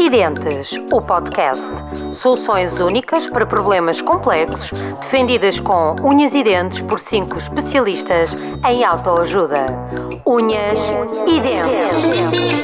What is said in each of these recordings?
e Dentes, o podcast. Soluções únicas para problemas complexos, defendidas com unhas e dentes por 5 especialistas em autoajuda. Unhas e Dentes.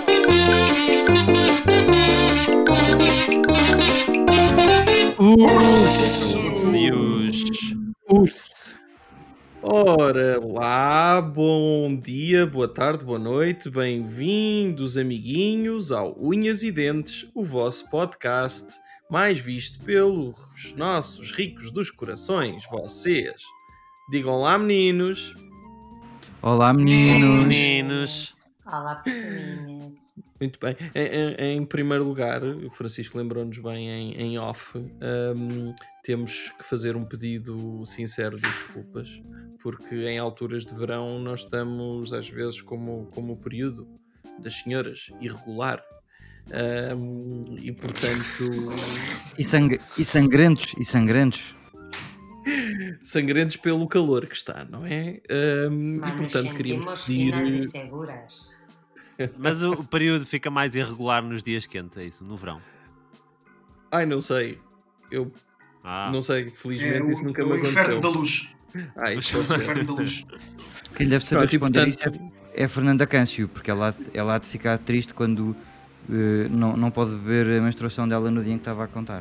Ora lá, bom dia, boa tarde, boa noite, bem-vindos amiguinhos ao Unhas e Dentes, o vosso podcast mais visto pelos nossos ricos dos corações, vocês. Digam lá, meninos. Olá, meninos. Olá, pessoinhas. Muito bem. Em primeiro lugar, o Francisco lembrou-nos bem em off, temos que fazer um pedido sincero de desculpas, porque em alturas de verão nós estamos, às vezes, como o período das senhoras, irregular. E portanto... E sangrentos. Sangrentos pelo calor que está, não é? E portanto queríamos pedir... Mas o período fica mais irregular nos dias quentes, é isso? No verão? Ai, não sei. Eu não sei. Felizmente isso nunca me aconteceu. O inferno da luz. Isso é o inferno da luz. Quem deve saber responder isso portanto... é a Fernanda Câncio, porque ela há de ficar triste quando não pode beber a menstruação dela no dia em que estava a contar.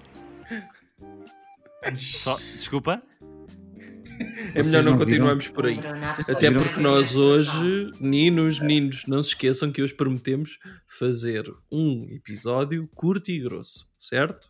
Desculpa? É melhor não continuarmos por aí. Até porque nós hoje, meninos, não se esqueçam que hoje prometemos fazer um episódio curto e grosso, certo?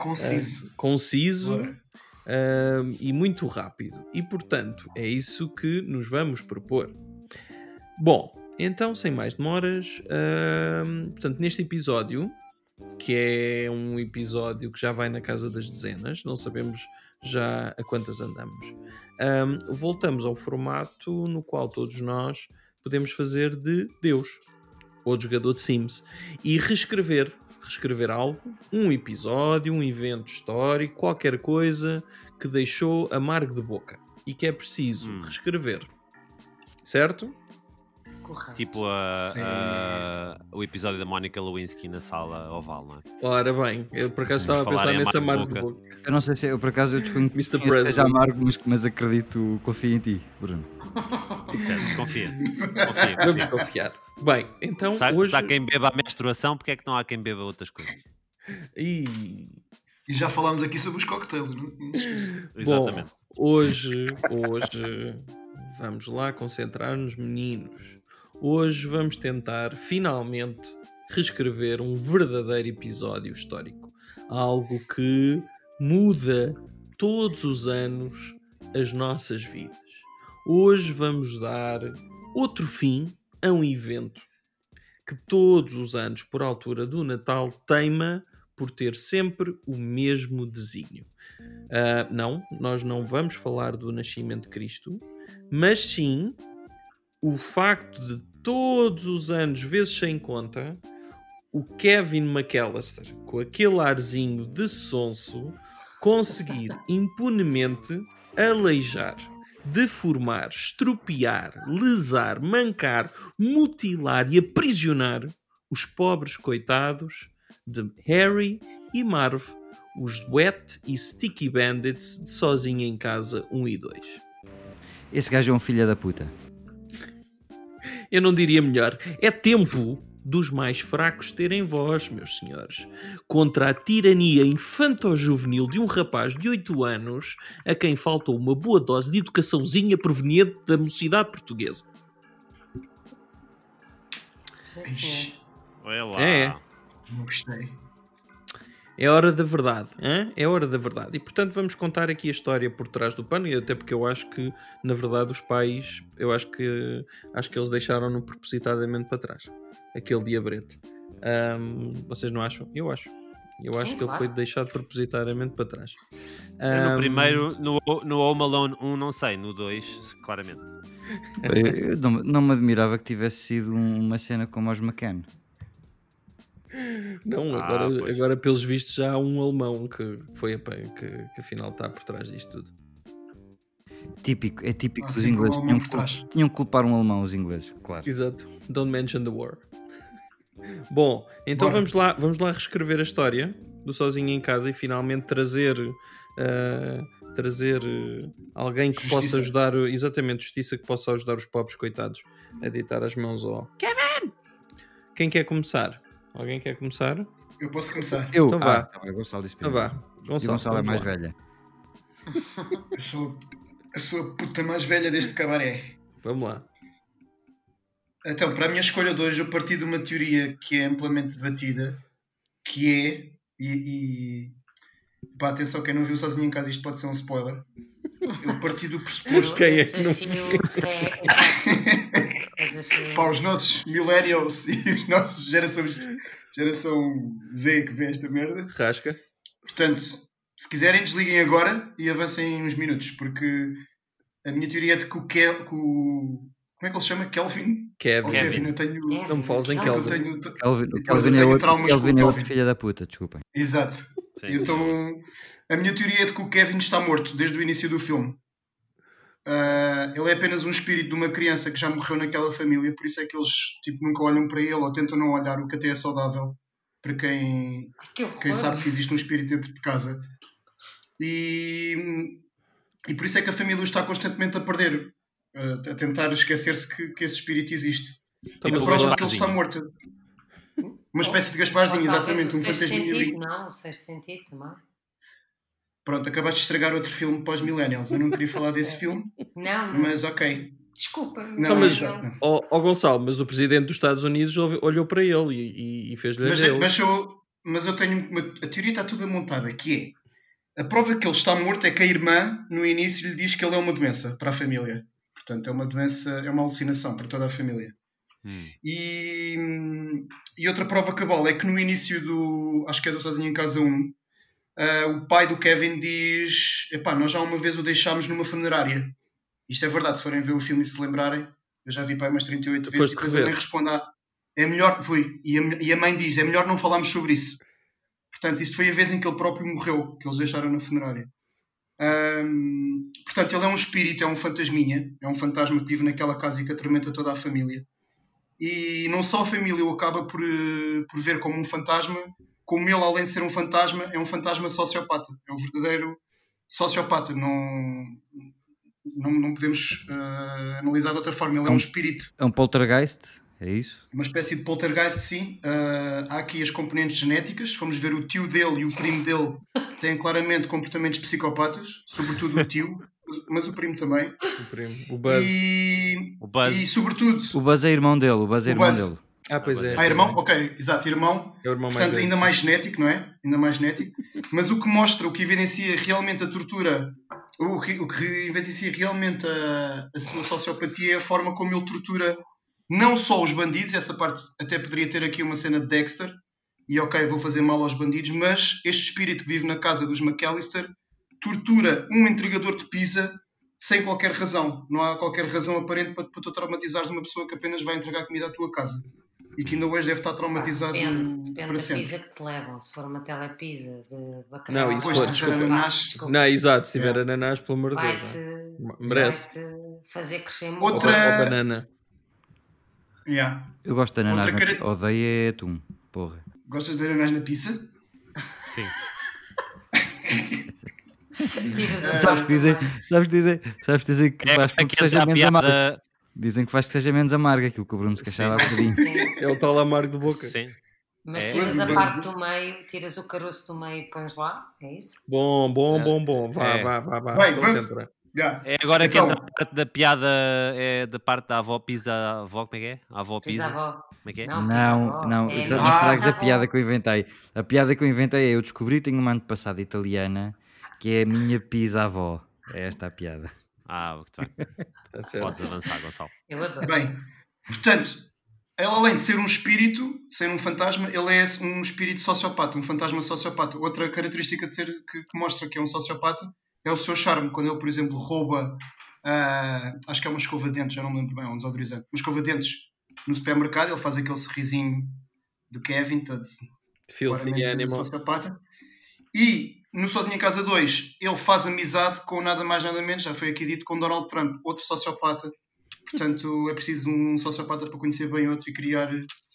Conciso e muito rápido. E portanto, é isso que nos vamos propor. Bom, então, sem mais demoras, portanto, neste episódio, que é um episódio que já vai na casa das dezenas, não sabemos já a quantas andamos. Voltamos ao formato no qual todos nós podemos fazer de Deus ou de jogador de Sims e reescrever algo, um episódio, um evento histórico, qualquer coisa que deixou amargo de boca e que é preciso reescrever, certo? Correto. Tipo o episódio da Mónica Lewinsky na sala oval, não é? Ora bem, eu por acaso estava a pensar nesse amargo de boca. Eu não sei se eu por acaso desconheço que seja amargo, mas acredito, confio em ti, Bruno. Certo, confia. Vamos confiar. Bem, então hoje... Se há quem beba a menstruação, porque é que não há quem beba outras coisas? E já falámos aqui sobre os cocktails, não se esqueça. Exatamente. Bom, hoje vamos lá concentrar-nos, meninos. Hoje vamos tentar finalmente reescrever um verdadeiro episódio histórico. Algo que muda todos os anos as nossas vidas. Hoje vamos dar outro fim a um evento que todos os anos, por altura do Natal, teima por ter sempre o mesmo desígnio. Não, nós não vamos falar do nascimento de Cristo, mas sim o facto de todos os anos, vezes sem conta, o Kevin McAllister, com aquele arzinho de sonso, conseguir impunemente aleijar, deformar, estropiar, lesar, mancar, mutilar e aprisionar os pobres coitados de Harry e Marv, os Wet e Sticky Bandits de Sozinho em Casa 1 e 2. Esse gajo é um filho da puta. Eu não diria melhor. É tempo dos mais fracos terem voz, meus senhores, contra a tirania infanto-juvenil de um rapaz de 8 anos a quem faltou uma boa dose de educaçãozinha proveniente da mocidade portuguesa. Olha lá. Não gostei. É hora da verdade, hein? É hora da verdade. E portanto vamos contar aqui a história por trás do pano, e até porque eu acho que, na verdade, os pais, eu acho que eles deixaram-no propositadamente para trás. Aquele diabrete. Vocês não acham? Eu acho. Eu acho que ele foi deixado propositadamente para trás. No primeiro, no Home Alone 1, não sei. No 2, claramente. Eu não me admirava que tivesse sido uma cena como aos McCann. Não, agora pelos vistos já há um alemão que foi que afinal está por trás disto tudo. É típico dos ingleses. Tinham que culpar um alemão, os ingleses, claro. Exato. Don't mention the war. Bom, então Bora. vamos lá reescrever a história do Sozinho em Casa e finalmente trazer alguém que Justiça. possa ajudar, exatamente, justiça, que possa ajudar os pobres coitados a deitar as mãos ao Kevin! Quem quer começar? Alguém quer começar? Eu posso começar. Eu? Então vá. Tá bem, Gonçalo disse Então primeiro. vá, E Gonçalo, Gonçalo é vamos mais lá. velha. Eu sou a puta mais velha deste cabaré. Vamos lá. Então, para a minha escolha de hoje, eu parti de uma teoria que é amplamente debatida, que é, pá, atenção, quem não viu Sozinho em Casa, isto pode ser um spoiler. Eu parti do pressuposto, Quem é que não desafio é desafio. para os nossos millennials e os nossos geração Z que vê esta merda. Rasca. Portanto, se quiserem, desliguem agora e avancem uns minutos, porque a minha teoria é de que como é que ele se chama? Kelvin? Kevin. Ou Kevin, eu tenho... Não me fales em eu Kelvin. tenho... Kelvin eu é tenho outro, traumas com o Kelvin é outro Kelvin. filho da puta, desculpem. Exato. Sim, Então, a minha teoria é de que o Kevin está morto desde o início do filme. Ele é apenas um espírito de uma criança que já morreu naquela família, por isso é que eles tipo, nunca olham para ele ou tentam não olhar, o que até é saudável para quem Que sabe que existe um espírito dentro de casa. E por isso é que a família o está constantemente a perder, a tentar esquecer-se que esse espírito existe. Então, E mas a o prova de Gonçalo- que ele está morto. Uma espécie de Gasparzinho, exatamente, um fantasminha ali. Não, o sexto sentido também. Pronto, acabaste de estragar outro filme pós-millennials. Eu não queria falar desse filme, Não, mas ok. desculpa. Não, mas- exato. Ó Gonçalo, mas o presidente dos Estados Unidos olhou para ele e fez-lhe a dele. Mas eu tenho a teoria está toda montada, que é a prova que ele está morto é que a irmã no início lhe diz que ele é uma doença para a família. Portanto, é uma doença, é uma alucinação para toda a família. E outra prova cabal é que no início acho que é do Sozinho em Casa 1, o pai do Kevin diz: epá, nós já uma vez o deixámos numa funerária. Isto é verdade, se forem ver o filme e se lembrarem, eu já vi pai umas 38 vezes e depois ele nem responde é melhor, e a mãe diz, é melhor não falarmos sobre isso. Portanto, isto foi a vez em que ele próprio morreu, que eles deixaram na funerária. Portanto, ele é um espírito, é um fantasminha, é um fantasma que vive naquela casa e que atormenta toda a família. E não só a família o acaba por ver como um fantasma, como ele, além de ser um fantasma, é um fantasma sociopata. É um verdadeiro sociopata. Não podemos analisar de outra forma. Ele é um espírito. É um poltergeist, é isso? Uma espécie de poltergeist, sim. Há aqui as componentes genéticas. Se formos ver o tio dele e o primo dele, têm claramente comportamentos psicopatas, sobretudo o tio, mas o primo também. O Buzz. O Buzz. E sobretudo... O Buzz é irmão dele, Ah, pois é. irmão? Ok, exato, irmão. É o irmão mais Portanto, velho. ainda mais genético, não é? Ainda mais genético. Mas o que mostra, o que evidencia realmente a tortura, o que evidencia realmente a sua sociopatia é a forma como ele tortura não só os bandidos, essa parte até poderia ter aqui uma cena de Dexter, e ok, vou fazer mal aos bandidos, mas este espírito que vive na casa dos McAllister tortura um entregador de pizza sem qualquer razão. Não há qualquer razão aparente para tu traumatizares uma pessoa que apenas vai entregar comida à tua casa. E que ainda hoje deve estar traumatizado Depende para da sempre. pizza que te levam. Se for uma telepizza de bacalhau... Não, isso Pois, for, se desculpa. tiver ananás... Desculpa. Não, exato, se tiver Yeah. ananás, pelo amor de Deus. Vai-te Merece. fazer crescer muito. Outra- Ou banana. Yeah. Eu gosto de ananás, Outra mas odeio é atum, porra. Gostas de ananás na pizza? Sim. Tiras a Sabes sorte dizer, também. sabes dizer que faz com que seja menos piada... amargo. Dizem que faz que seja menos amargo, aquilo que o Bruno se queixava há bocadinho. Sim. É o tal amargo de boca. Sim. Mas É. tiras a parte do meio, tiras o caroço do meio e pões lá, é isso? Bom. Vá. É. Bem, Concentra. Yeah. É agora Então- que entra a parte da piada, é da parte da avó pisa, a avó, como é que é? A avó pisa, Pisa-avó. como é que é? Não, Não, pisa-avó. não, É não mesmo estragues a pisa-avó. piada que eu inventei. A piada que eu inventei é: eu descobri, tenho uma antepassada italiana que é a minha pisa-avó. É esta a piada. Ah, muito bem. Tá certo. Podes avançar, Gonçalo. Eu adoro. Bem, portanto, ele além de ser um espírito, ser um fantasma, ele é um espírito sociopata, um fantasma sociopata. Outra característica de ser que mostra que é um sociopata é o seu charme. Quando ele, por exemplo, rouba, acho que é uma escova de dentes, já não me lembro bem, um desodorizante, uma escova de dentes no supermercado, ele faz aquele sorrisinho de Kevin, todo Filthy claramente animal. sociopata. E no Sozinho em Casa 2, ele faz amizade com nada mais nada menos, já foi aqui dito, com Donald Trump, outro sociopata. Portanto, é preciso um sociopata para conhecer bem outro e criar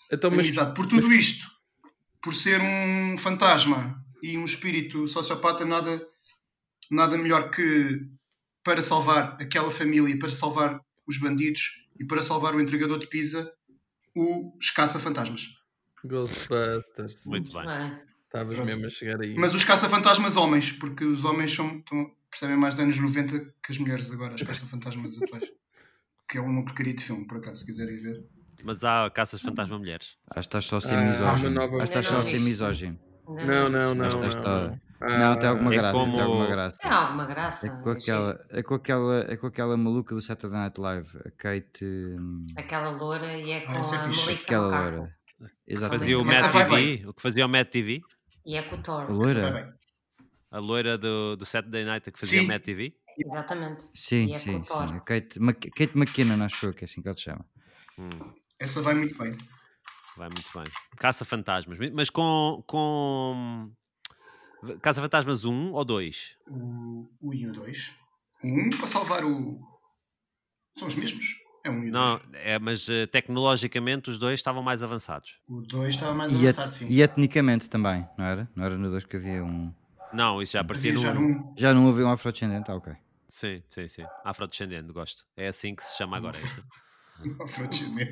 Então, mas, amizade. Por tudo isto, por ser um fantasma e um espírito sociopata, nada melhor que para salvar aquela família, para salvar os bandidos e para salvar o entregador de pizza, os caça-fantasmas. Ghostbusters. Muito bem. Estavas Pronto. mesmo a chegar aí. Mas os caça-fantasmas homens, porque os homens percebem mais de anos 90 que as mulheres agora, as caça-fantasmas atuais. Que é uma porcaria de filme, por acaso, se quiserem ver. Mas há caças fantasma mulheres. Acho que estás só a ser uma misógino. nova- Acho que estás só a ser Ainda não misógino. Não. Acho que estás não. Não, tem alguma É graça. como- Tem alguma graça. Tem alguma graça. É com aquela maluca do Saturday Night Live, a Kate. Aquela loura e é com essa é a fixe. Melissa Aquela McCarthy. loura. Fazia Exatamente. o Essa Matt vai TV. O que fazia o Matt TV. E é com o Thor. A Essa vai loira? bem. A loira do Saturday Night que fazia Sim. o Matt TV. Exatamente. Sim, E é sim, com o Thor. sim. A Kate McKinnon, acho eu que é assim que ela se chama. Essa vai muito bem. Vai muito bem. Caça-fantasmas. Mas com... Caça-fantasmas 1 ou 2? O 1 e o 2. O 1 para salvar o... São os mesmos. É o 1 e o 2. Não, mas tecnologicamente os dois estavam mais avançados. O 2 estava mais E, avançado, sim. e etnicamente também, não era? Não era no 2 que havia um. Não, isso já aparecia Havia já no... num... Já não havia um afrodescendente? Ah, ok. Sim. Afrodescendente, gosto. É assim que se chama agora. É isso. afrodescendente.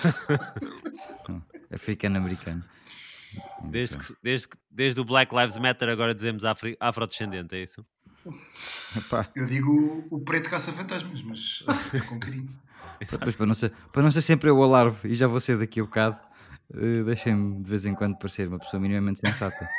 Africano-americano. Desde o Black Lives Matter agora dizemos afrodescendente, é isso? Epá, Eu digo o preto caça-fantasmas, mas com carinho. pois, para não ser sempre eu o alarve e já vou ser daqui a bocado, deixem-me de vez em quando parecer uma pessoa minimamente sensata.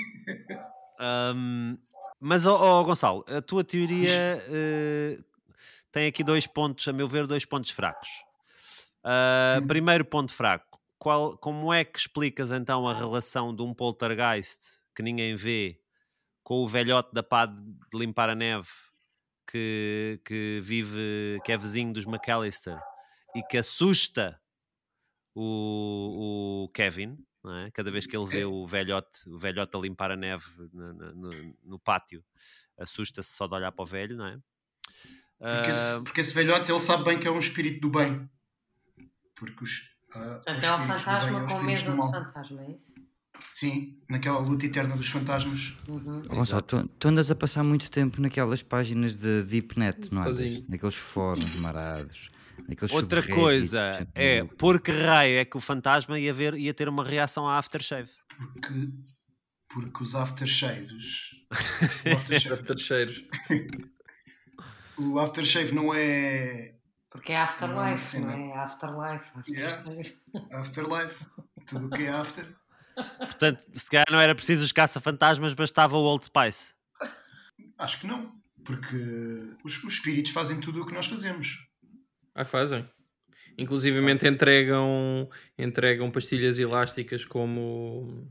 Mas, Gonçalo, a tua teoria tem aqui 2 pontos, a meu ver, 2 pontos fracos. Primeiro ponto fraco. Como é que explicas então a relação de um poltergeist que ninguém vê com o velhote da pá de limpar a neve que é vizinho dos McAllister e que assusta o Kevin, não é? Cada vez que ele vê o velhote a limpar a neve no pátio, assusta-se só de olhar para o velho, não é? Porque esse velhote, ele sabe bem que é um espírito do bem. Porque Portanto, é um fantasma com medo de fantasma, é isso? Sim, naquela luta eterna dos fantasmas. Gonçalo, tu andas a passar muito tempo naquelas páginas de DeepNet, não é? Sozinho. Naqueles fóruns marados. Outra subreddits, coisa gente é maluca. por que raio é que o fantasma ia ter uma reação à aftershave? Porque os aftershaves... Terceiros. O aftershave não é... Porque é Afterlife, Não, não é? Afterlife. Yeah. Afterlife. Tudo o que é after. Portanto, se calhar não era preciso os caça-fantasmas, bastava o Old Spice. Acho que não. Porque os espíritos fazem tudo o que nós fazemos. Fazem. Inclusivamente entregam pastilhas elásticas como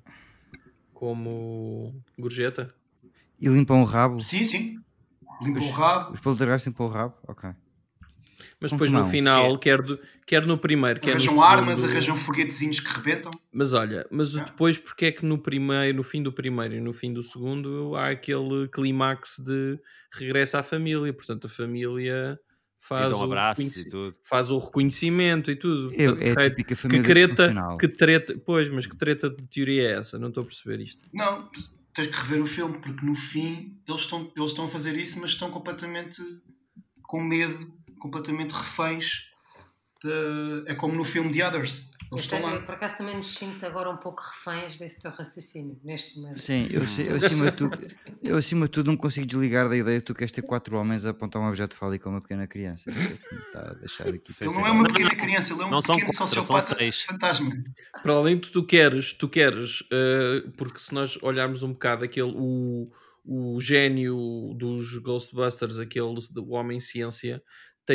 gorjeta. E limpam o rabo? Sim. Limpam o rabo. Os poltergeists limpam o rabo? Ok. Mas depois no final, quer no primeiro, quer no Arranjam segundo... armas, arranjam foguetezinhos que rebentam. Mas olha, depois porque é que no fim do primeiro e no fim do segundo há aquele clímax de regresso à família, portanto a família faz, um abraço e tudo. faz o reconhecimento e tudo. É a típica família disfuncional. que treta de teoria é essa? Não estou a perceber isto. Não, tens que rever o filme, porque no fim eles estão a fazer isso, mas estão completamente com medo, completamente reféns. É como no filme The Others. Eles estão lá. Eu por acaso também nos sinto agora um pouco reféns desse teu raciocínio, neste momento. Sim, eu acima de tudo não consigo desligar da ideia que tu queres ter 4 homens a apontar um objeto fálico a uma pequena criança. Isso é que me está a deixar aqui. Ele não é uma pequena criança, ele é um pequeno sociopata fantasma. Para além de tu queres porque se nós olharmos um bocado o gênio dos Ghostbusters, aquele do Homem-Ciência, tem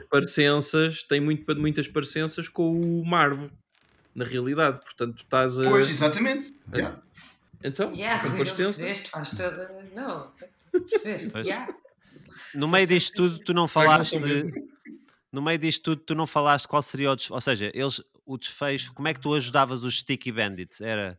muitas parecenças com o Marvel, na realidade. Portanto, tu estás a... Pois, exatamente. Então, percebeste, faz toda... Não, percebeste, No meio disto tudo, tu não falaste No meio disto tudo, tu não falaste qual seria o desfecho. Ou seja, o desfecho... Como é que tu ajudavas os Sticky Bandits? Era...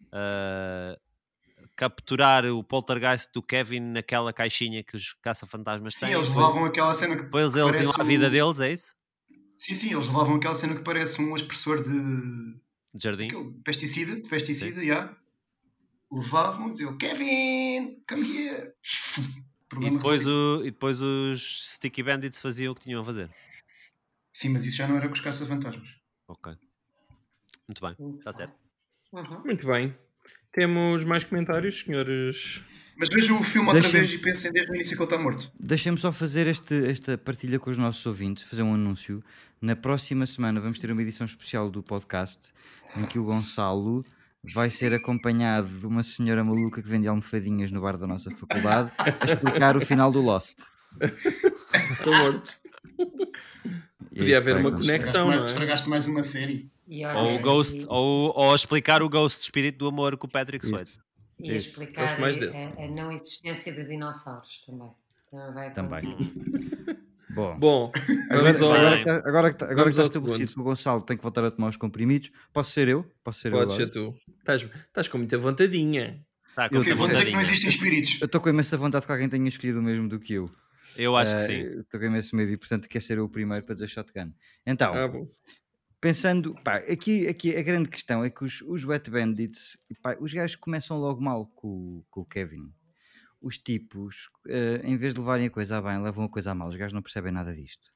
capturar o poltergeist do Kevin naquela caixinha que os caça-fantasmas têm. Sim, eles levavam aquela cena que depois eles iam à vida deles, é isso? Sim, eles levavam aquela cena que parece um expressor De jardim. Aquele pesticida, já. Levavam, diziam, Kevin, come here. E Problema depois, resolvido. e depois os Sticky Bandits faziam o que tinham a fazer. Sim, mas isso já não era com os caça-fantasmas. Ok. Muito bem, está certo. Uhum. Muito bem. Temos mais comentários, senhores? Mas vejam o filme outra Deixa-me- vez e pensem desde o início que ele está morto. Deixem-me só fazer esta partilha com os nossos ouvintes, fazer um anúncio. Na próxima semana vamos ter uma edição especial do podcast em que o Gonçalo vai ser acompanhado de uma senhora maluca que vende almofadinhas no bar da nossa faculdade a explicar o final do Lost. Estão mortos. E é Podia isto haver vai uma acontecer. conexão, não é? Estragaste mais uma série. E olha, Ou o Ghost, ou explicar o Ghost Espírito do Amor com o Patrick Isso. Swayze. e a Isso. explicar Gosto mais desse. a não existência de dinossauros também. Vai Também. acontecer. Bom, Bom, vamos ao... agora que vamos está ao estabelecido segundo. que o Gonçalo tem que voltar a tomar os comprimidos, posso ser eu? Podes agora? ser tu. Estás com muita vontadinha. Tá, com Eu Ok, muita vou dizer que não vontadinha. existem espíritos. Eu estou com imensa vontade que alguém tenha escolhido o mesmo do que eu. Eu acho que sim. Estou com imenso medo e, portanto, quer ser eu o primeiro para dizer shotgun. Então, Bom. pensando, pá, aqui a grande questão é que os Wet Bandits, pá, os gajos começam logo mal com o Kevin. Os tipos, em vez de levarem a coisa a bem, levam a coisa a mal. Os gajos não percebem nada disto.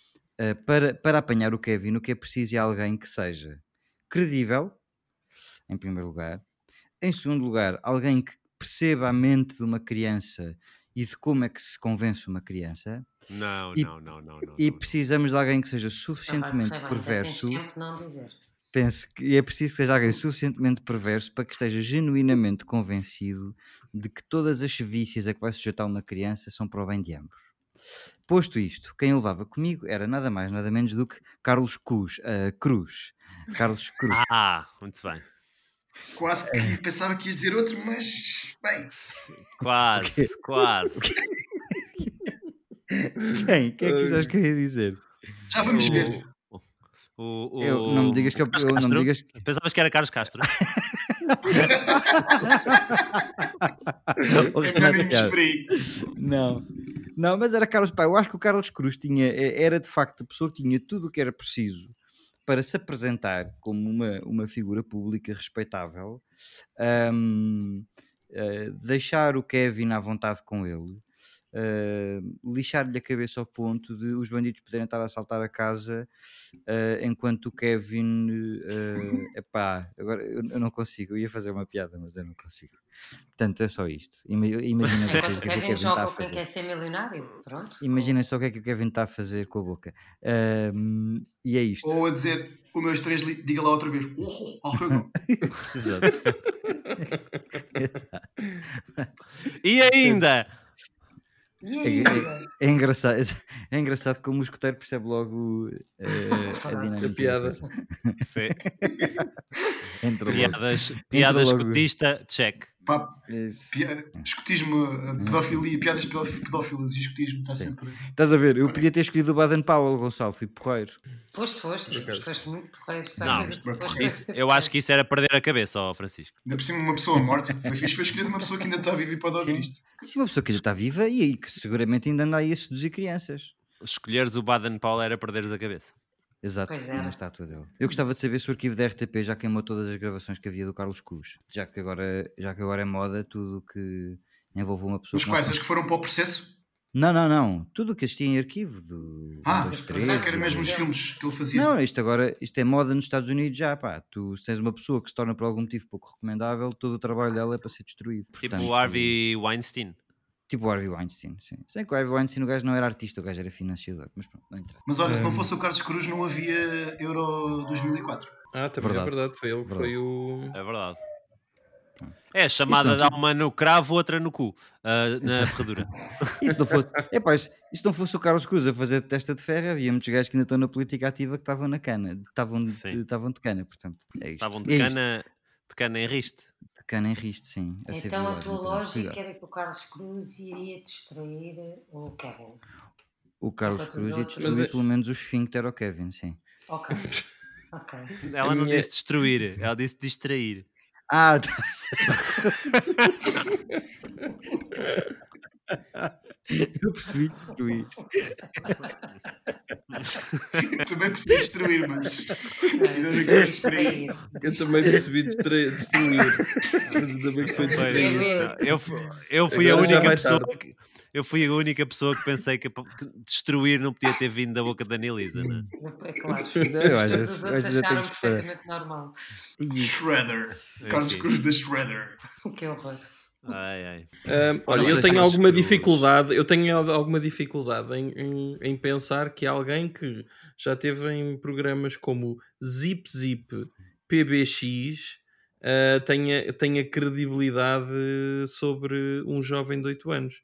Para apanhar o Kevin, o que é preciso é alguém que seja credível, em primeiro lugar. Em segundo lugar, alguém que perceba a mente de uma criança e de como é que se convence uma criança. Não. E precisamos de alguém que seja Vai suficientemente correr bem, perverso. ainda tens tempo de não dizer. Penso que é preciso que seja alguém suficientemente perverso para que esteja genuinamente convencido de que todas as sevícias a que vai sujeitar uma criança são para o bem de ambos. Posto isto, quem levava comigo era nada mais, nada menos do que Carlos Cruz. Carlos Cruz. Muito bem. Quase que pensava que ias dizer outro, mas bem. Quase. Quem é que quiseste que eu ia dizer? Já vamos ver. Não me digas que Carlos não me Castro? digas que... Pensavas que era Carlos Castro? Oh, É Renato, melhor irmos cara. por aí. Não, mas era Carlos, pá, eu acho que o Carlos Cruz era de facto a pessoa que tinha tudo o que era preciso para se apresentar como uma figura pública respeitável, deixar o Kevin à vontade com ele, lixar-lhe a cabeça ao ponto de os bandidos poderem estar a assaltar a casa enquanto o Kevin epá, agora eu não consigo, eu ia fazer uma piada mas eu não consigo, portanto é só isto. Imaginem vocês o Enquanto que é que o Kevin Kevin está a joga quem fazer. quer ser milionário, pronto. Imaginem só o que é que o Kevin está a fazer com a boca. E é isto. Ou a dizer 1, 2, 3, diga lá outra vez. Exato. E ainda? E aí, É engraçado como o escuteiro percebe logo a dinâmica. A piada. Sim. Entra logo. Piadas logo. escotista, check. Pá, Isso. escutismo, pedofilia, piadas pedófilas e escutismo está Sim. sempre. Estás a ver? Eu podia ter escolhido o Baden Powell, Gonçalo, fui porreiro. Foste, gostaste muito de correr. Não, eu acho que isso era perder a cabeça, ó Francisco. Ainda por cima, uma pessoa morta. Foi fixe, foi escolher uma pessoa que ainda está viva e pode ouvir isto. E se uma pessoa que ainda está viva e que seguramente ainda anda aí a seduzir crianças. Escolheres o Baden Powell era perderes a cabeça. Exato, Pois era. na estátua dele. Eu gostava de saber se o arquivo da RTP já queimou todas as gravações que havia do Carlos Cruz. Já que agora é moda tudo que envolve uma pessoa. Os que quais? não- As que foram para o processo? Não. Tudo o que existia em arquivo do. Mas dos pensava que eram 13, mesmo os ou- filmes que ele fazia. Não, isto é moda nos Estados Unidos já, pá. Tu se tens uma pessoa que se torna por algum motivo pouco recomendável, todo o trabalho dela é para ser destruído. Tipo Portanto, o Harvey Weinstein. Tipo o Harvey Weinstein, sim. Sei que o Harvey Weinstein o gajo não era artista, o gajo era financiador, mas pronto, não interessa. Mas olha, se não fosse o Carlos Cruz, não havia Euro 2004. Também Verdade. é verdade. Foi ele que foi o... É verdade. É a chamada de uma no cravo, outra no cu. Na ferradura. E se não fosse, se não fosse o Carlos Cruz a fazer testa de ferro, havia muitos gajos que ainda estão na política ativa que estavam na cana. Estavam de cana, portanto. É isto. Estavam É de cana em riste. De cana em riste, sim. A ser Então a violado, tua então, lógica cuidado. era que o Carlos Cruz iria distrair o Kevin. O Carlos Enquanto Cruz os ia outros- destruir Mas- pelo menos o esfíncter ao Kevin, sim. Ok. Ela A não minha- disse destruir, ela disse distrair. Ah, tá certo. Eu percebi destruir. Eu também percebi destruir, mas ainda bem que foi destruir. Eu também percebi destruir. Ainda bem que foi destruir. Eu fui a Agora já única vai pessoa tarde. que... Eu fui a única pessoa que pensei que destruir não podia ter vindo da boca da Anilisa, não é? É claro. Eu às Todos vezes os outros tenho acharam que esperar. perfeitamente normal. Shredder. Carlos Enfim. Cruz da Shredder. Que horror. Ai. Olha, Não eu sei tenho se alguma Cruz. dificuldade. Eu tenho alguma dificuldade em pensar que alguém que já teve em programas como Zip Zip, PBX, tenha credibilidade sobre um jovem de 8 anos.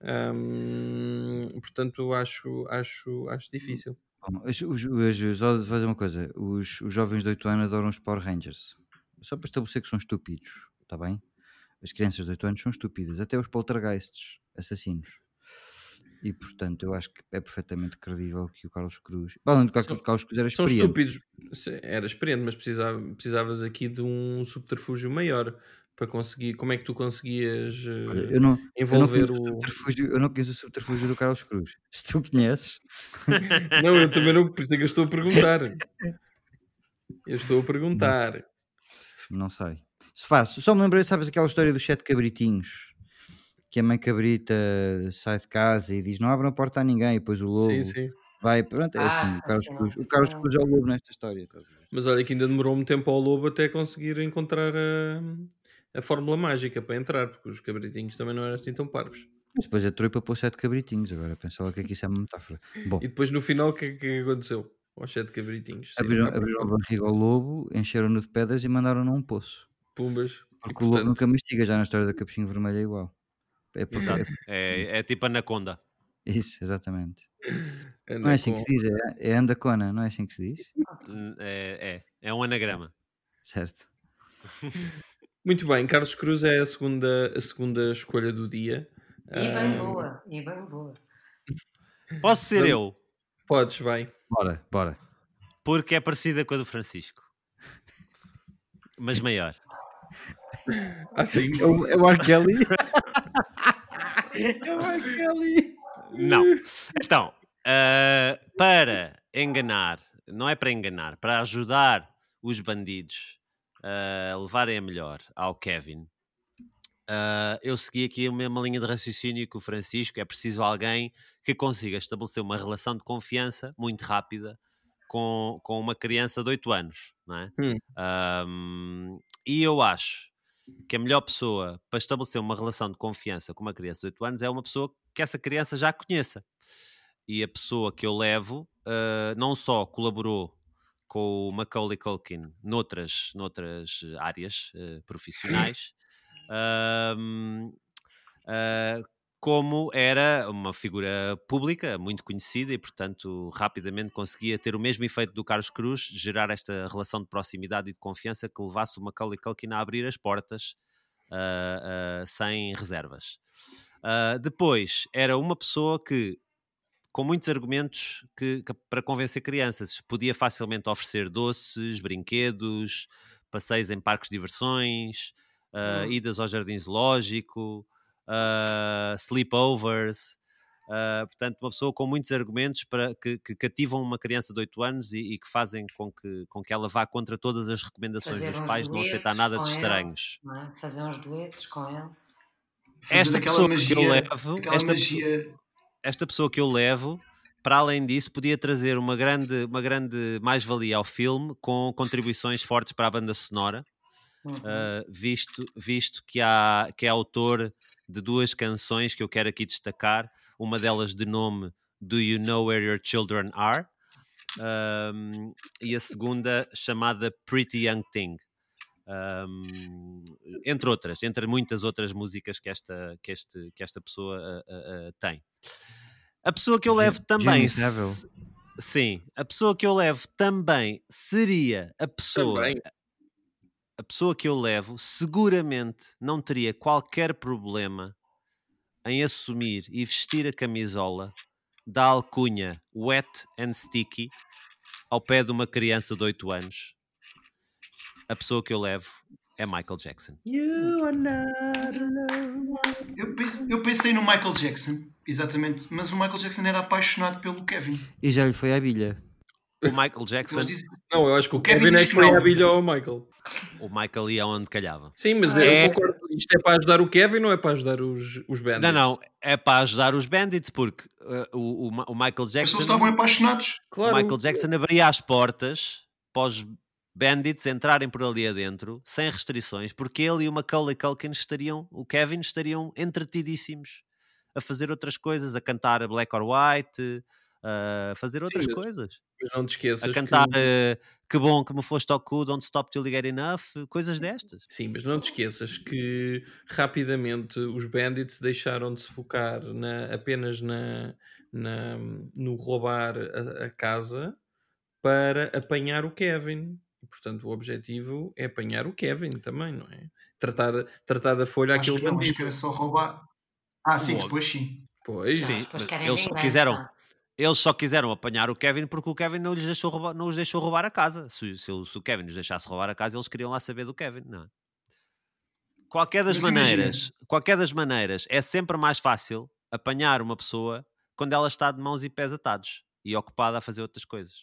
Portanto, acho difícil. Bom, só fazer uma coisa: os jovens de 8 anos adoram os Power Rangers. Só para estabelecer que são estúpidos, está bem? As crianças de 8 anos são estúpidas, até os poltergeists, assassinos. E portanto, eu acho que é perfeitamente credível que o Carlos Cruz. Além do que o Carlos Cruz era São experiente. estúpidos. Era experiente, mas precisavas aqui de um subterfúgio maior para conseguir. Como é que tu conseguias Olha, eu não envolver conheço o. eu não conheço o subterfúgio do Carlos Cruz. Se tu conheces, Não, eu também não. Por isso é que eu estou a perguntar. Eu estou a perguntar. não sei. Se faço, só me lembrei, sabes aquela história dos 7 cabritinhos, que a mãe cabrita sai de casa e diz: não abram a porta a ninguém, e depois o lobo Sim, sim. vai. Pronto, é assim. sim, O Carlos sim, Cruz, sim. o Carlos Cruz é o lobo nesta história. estás a ver? Mas olha que ainda demorou um tempo ao lobo até conseguir encontrar a fórmula mágica para entrar, porque os cabritinhos também não eram assim tão parvos. Mas depois a tropa pôs 7 cabritinhos. Agora pensa lá que aqui isso é uma metáfora. Bom, E depois no final o que é que aconteceu? Aos 7 cabritinhos. abriram Saíram cá para a fora. barriga ao lobo, encheram-no de pedras e mandaram num poço. Pumbas. E, Porque o lobo portanto, nunca mastiga, já na história da Capuchinho Vermelho é igual. É porque Exato. É tipo Anaconda. isso, exatamente. anda Não é assim com- que se diz, é andacona, não é assim que se diz? É um anagrama. Certo. Muito bem, Carlos Cruz é a segunda escolha do dia. E bem boa. E bem boa. Posso ser eu? Podes, vai. Bora. Porque é parecida com a do Francisco. Mas maior. Assim, É o R. Kelly. É o R. Kelly. Não. Então, para enganar, não é para enganar, para ajudar os bandidos a levarem a melhor ao Kevin, eu segui aqui a mesma linha de raciocínio que o Francisco. É preciso alguém que consiga estabelecer uma relação de confiança muito rápida com uma criança de 8 anos, não é? E eu acho que a melhor pessoa para estabelecer uma relação de confiança com uma criança de 8 anos é uma pessoa que essa criança já conheça. E a pessoa que eu levo não só colaborou com o Macaulay Culkin noutras áreas profissionais, como era uma figura pública muito conhecida e, portanto, rapidamente conseguia ter o mesmo efeito do Carlos Cruz, gerar esta relação de proximidade e de confiança que levasse o Macaulay Culkin a abrir as portas sem reservas. Depois, era uma pessoa que, com muitos argumentos que para convencer crianças, podia facilmente oferecer doces, brinquedos, passeios em parques de diversões, idas ao jardim zoológico, sleepovers. Portanto, uma pessoa com muitos argumentos que cativam uma criança de 8 anos e que fazem com que ela vá contra todas as recomendações Fazer dos uns pais de não aceitar nada de duetos com estranhos. ele, não é? Fazer uns duetos com ele. Fazer Esta aquela pessoa que eu magia. levo, Aquela magia. esta pessoa que eu levo, para além disso, podia trazer uma grande mais-valia ao filme, com contribuições fortes para a banda sonora, visto que é autor de 2 canções que eu quero aqui destacar, uma delas de nome Do You Know Where Your Children Are? E a segunda chamada Pretty Young Thing. Entre muitas outras músicas que esta pessoa tem. A pessoa que eu levo também, sim, a pessoa que eu levo também seria a pessoa. Também. A pessoa que eu levo seguramente não teria qualquer problema em assumir e vestir a camisola da alcunha Wet and Sticky ao pé de uma criança de 8 anos. A pessoa que eu levo é Michael Jackson. You are not alone. Eu eu pensei no Michael Jackson, exatamente, mas o Michael Jackson era apaixonado pelo Kevin. E já lhe foi à bilha. O Michael Jackson, Eles dizem, Não, eu acho que o Kevin Kevin é diz que que foi não. a bilha ao Michael. o Michael ia onde calhava. Sim, mas É. eu concordo. Isto é para ajudar o Kevin ou é para ajudar os Bandits? Não, é para ajudar os Bandits, porque o Michael as pessoas Jackson, estavam apaixonados. Claro. o Michael Jackson abria as portas para os Bandits entrarem por ali adentro, sem restrições, porque ele e o Macaulay Culkin o Kevin estariam entretidíssimos a fazer outras coisas, a cantar Black or White, a fazer outras mas- coisas. Mas não te esqueças A cantar que... que bom que me foste ao cu, don't stop till you get enough, coisas destas. Sim, mas não te esqueças que rapidamente os Bandits deixaram de se focar apenas no roubar a casa para apanhar o Kevin. E, portanto, o objetivo é apanhar o Kevin também, não é? Tratar da folha Acho aquele que não, acho bandido. que era só roubar. Ah, sim, Logo. depois sim. Pois, Sim, depois mas querem eles só vingança. quiseram apanhar o Kevin porque o Kevin não os deixou roubar a casa. Se o Kevin os deixasse roubar a casa, eles queriam lá saber do Kevin, não é? Qualquer das maneiras, é sempre mais fácil apanhar uma pessoa quando ela está de mãos e pés atados e ocupada a fazer outras coisas.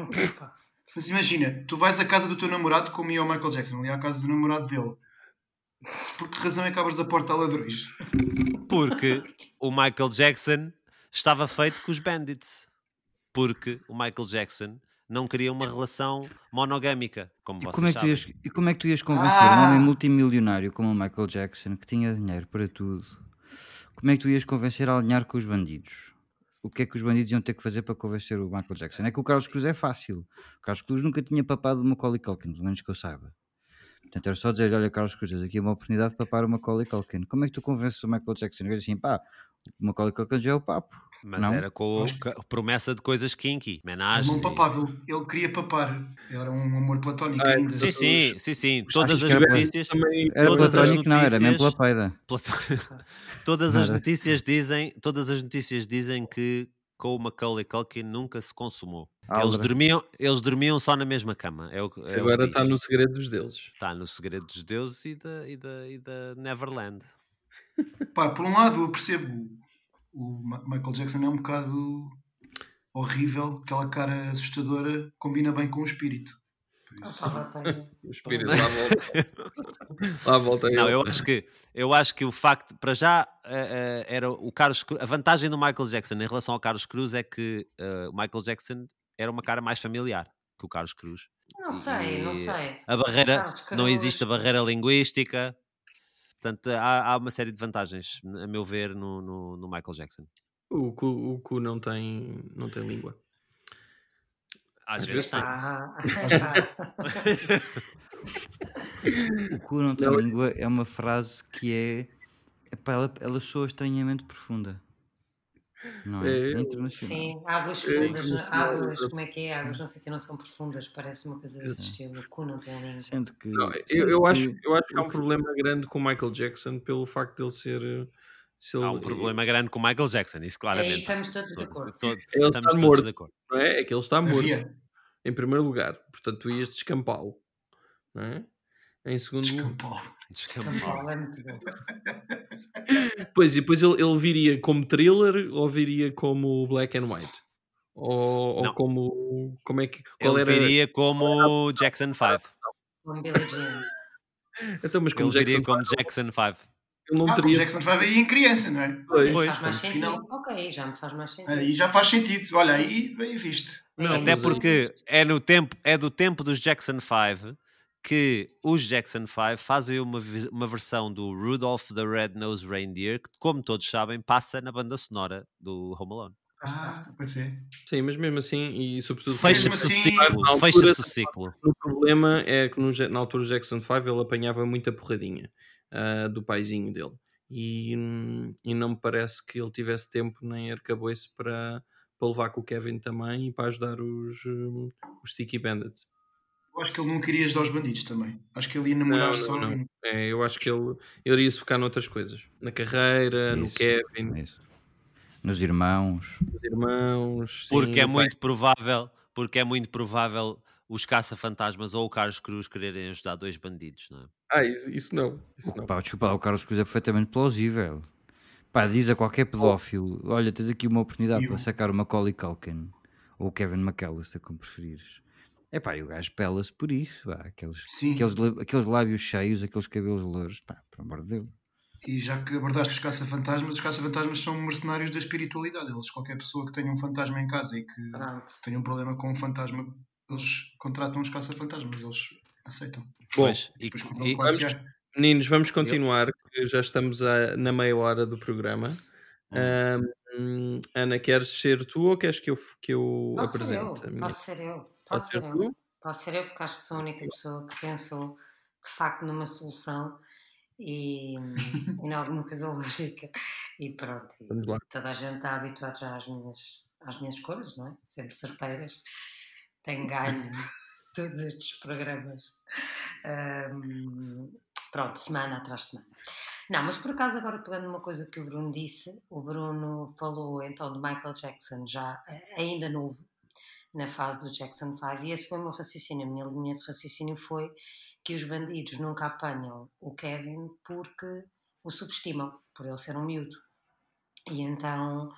Mas imagina, tu vais à casa do teu namorado como ia ao Michael Jackson, ali à casa do namorado dele. Por que razão é que abres a porta a ladrões? Porque o Michael Jackson estava feito com os Bandits. Porque o Michael Jackson não queria uma relação monogâmica, como E vocês como, é que tu sabem. ias, e como é que tu ias convencer um homem multimilionário como o Michael Jackson, que tinha dinheiro para tudo, como é que tu ias convencer a alinhar com os bandidos? O que é que os bandidos iam ter que fazer para convencer o Michael Jackson? É que o Carlos Cruz é fácil. O Carlos Cruz nunca tinha papado o Macaulay Culkin, pelo menos que eu saiba. Portanto, era só dizer, olha Carlos Cruz, tens aqui uma oportunidade de papar o Macaulay Culkin. Como é que tu convences o Michael Jackson? Eu assim, pá, o Macaulay Culkin já é o papo. Mas não? era com a promessa de coisas kinky, Ele homenagens. não papava, ele queria papar. Era um amor platónico ainda. Sim. Todas as que era notícias. também... Era Todas as platónico, não, era mesmo notícias- pela peida. Todas as Nada. notícias dizem que com o Macaulay Culkin nunca se consumou. Aldra. Eles dormiam só na mesma cama. É o que Agora diz. está no segredo dos deuses. Está no segredo dos deuses e da Neverland. Pá, por um lado eu percebo, o Michael Jackson é um bocado horrível, aquela cara assustadora combina bem com o espírito. Por isso. O espírito lá volta. Lá volta Não, ele. eu acho que o facto, para já, era o Carlos Cruz, a vantagem do Michael Jackson em relação ao Carlos Cruz é que o Michael Jackson era uma cara mais familiar que o Carlos Cruz. Não sei. A barreira, Carlos Cruz. não existe a barreira linguística. Portanto, há uma série de vantagens, a meu ver, no Michael Jackson. O cu não tem língua. Às Às vezes vezes tem. O cu não tem língua é uma frase que epá, ela soa estranhamente profunda. Não é? É internacional. Sim, águas fundas, águas, como é que é? Águas não sei que não são profundas, parece uma coisa desse estilo. O cu não tem língua. Sendo que, Não, sendo eu que- acho que há um problema grande com o Michael Jackson pelo facto de ele ser... se Há ele- um problema grande com o Michael Jackson, isso Aí claramente. estamos todos de acordo. Ele Estamos está todos morto, de acordo. não é? É que ele está morto, Havia em primeiro lugar. Portanto, tu ias descampá-lo, não é? Em segundo lugar... descampado. Descampado, é muito bom. Pois, e depois ele viria como thriller ou viria como black and white? Ou Não. como... Como é que... Qual Ele era... viria como Jackson 5. Como Billie Jean. Então, mas como Ele viria Jackson como Jackson 5. ele não Como teria... Jackson 5 aí em criança, não é? Pois. Aí faz mais no sentido. final. Ok, já me faz mais sentido. Aí já faz sentido. Olha, aí bem visto. Não, É, Até mas porque é do tempo dos Jackson 5 que os Jackson 5 fazem uma versão do Rudolph the Red-Nosed Reindeer que, como todos sabem, passa na banda sonora do Home Alone. Pode ser. Sim, mas mesmo assim, e sobretudo... Fecha-se assim, o ciclo. na altura- Fecha-se o ciclo. O problema é que na altura do Jackson 5 ele apanhava muita porradinha do paizinho dele. E não me parece que ele tivesse tempo nem arcabouço para levar com o Kevin também e para ajudar os Sticky Bandits. Eu acho que ele não queria ajudar os bandidos também. Acho que ele ia namorar só. Não. Eu acho que ele iria se focar noutras coisas. Na carreira, no Isso. Kevin, Isso. Nos irmãos. nos irmãos. Porque sim, é no muito provável os caça-fantasmas ou o Carlos Cruz quererem ajudar dois bandidos, não é? pai. Isso não. Pá, desculpa lá, o Carlos Cruz é perfeitamente plausível. Pá, diz a qualquer pedófilo: olha, tens aqui uma oportunidade Eu. para sacar o Macaulay Culkin ou o Kevin McAllister, como preferires. É pá, e o gajo pela-se por isso. Pá, Sim. aqueles lábios cheios, aqueles cabelos louros. Pá, pelo amor de Deus. E já que abordaste os caça-fantasmas são mercenários da espiritualidade. Eles, qualquer pessoa que tenha um fantasma em casa e que Pronto. tenha um problema com um fantasma, eles contratam os caça-fantasmas, eles aceitam. Pois, Depois compram classe A. Meninos, vamos continuar, que já estamos na meia hora do programa. Ana, queres ser tu ou queres que eu Posso ser apresente? eu, posso ser eu, Pode posso ser ser eu. tu? Posso ser eu, porque acho que sou a única pessoa que pensou de facto numa solução e em alguma coisa lógica. E pronto, e Vamos lá. toda a gente está habituada já às minhas escolhas, não é? Sempre certeiras. Tenho ganho todos estes programas. Pronto, semana atrás de semana. Não, mas por acaso agora pegando uma coisa que o Bruno disse, o Bruno falou então de Michael Jackson já ainda novo, na fase do Jackson 5, e esse foi o meu raciocínio, a minha linha de raciocínio foi que os bandidos nunca apanham o Kevin porque o subestimam, por ele ser um miúdo. E então